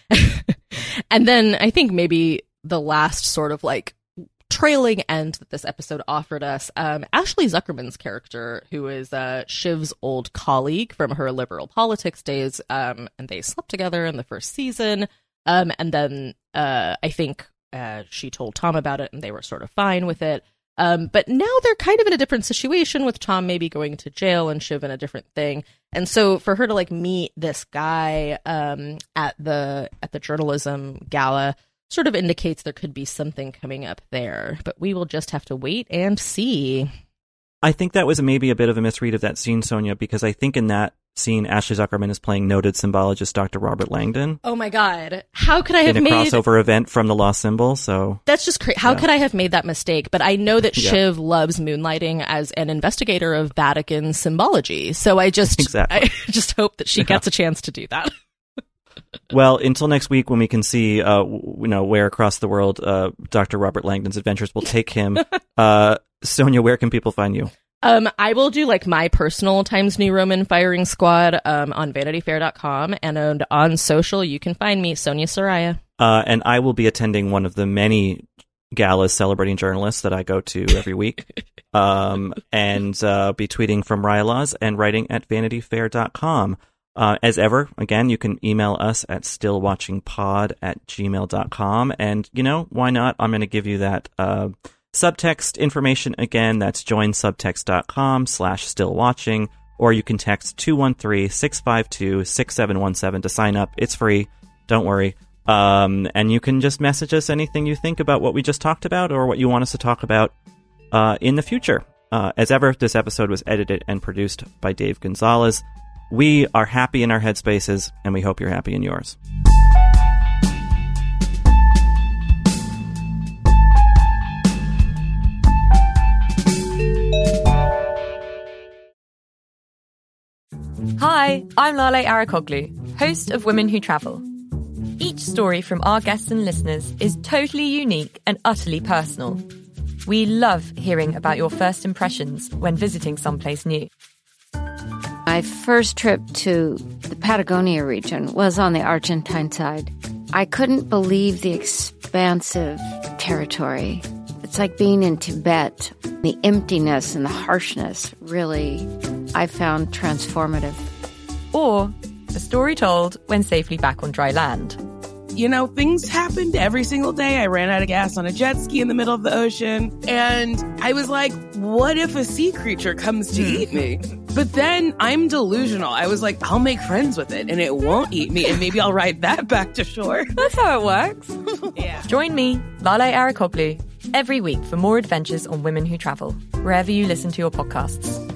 And then I think maybe the last sort of like trailing end that this episode offered us, Ashley Zuckerman's character, who is Shiv's old colleague from her liberal politics days, and they slept together in the first season, and then I think she told Tom about it, and they were sort of fine with it. But now they're kind of in a different situation, with Tom maybe going to jail and Shiv in a different thing. And so for her to like meet this guy at the journalism gala sort of indicates there could be something coming up there. But we will just have to wait and see. I think that was maybe a bit of a misread of that scene, Sonia, because I think in that scene, Ashley Zuckerman is playing noted symbologist Dr. Robert Langdon. Oh my God. How could I have made... In a crossover event from The Lost Symbol, so... That's just crazy. How could I have made that mistake? But I know that Shiv loves moonlighting as an investigator of Vatican symbology, so I just hope that she gets a chance to do that. Well, until next week when we can see, where across the world Dr. Robert Langdon's adventures will take him, Sonia, where can people find you? I will do like my personal Times New Roman firing squad on VanityFair.com, and on social you can find me, Sonia Soraya. And I will be attending one of the many galas celebrating journalists that I go to every week, and be tweeting from Rylaws and writing at VanityFair.com. As ever, again, you can email us at stillwatchingpod@gmail.com, and why not? I'm going to give you that subtext information again. That's joinsubtext.com/stillwatching, or you can text 213-652-6717 to sign up. It's free. Don't worry. And you can just message us anything you think about what we just talked about or what you want us to talk about in the future. As ever, this episode was edited and produced by Dave Gonzalez. We are happy in our headspaces, and we hope you're happy in yours. Hi, I'm Lale Arakoglu, host of Women Who Travel. Each story from our guests and listeners is totally unique and utterly personal. We love hearing about your first impressions when visiting someplace new. My first trip to the Patagonia region was on the Argentine side. I couldn't believe the expansive territory. It's like being in Tibet. The emptiness and the harshness really, I found transformative. Or a story told when safely back on dry land. Things happened every single day. I ran out of gas on a jet ski in the middle of the ocean, and I was like, what if a sea creature comes to eat me? But then I'm delusional. I was like, I'll make friends with it, and it won't eat me, and maybe I'll ride that back to shore. That's how it works. Yeah. Join me, Lale Arakoglu, every week for more adventures on Women Who Travel, wherever you listen to your podcasts.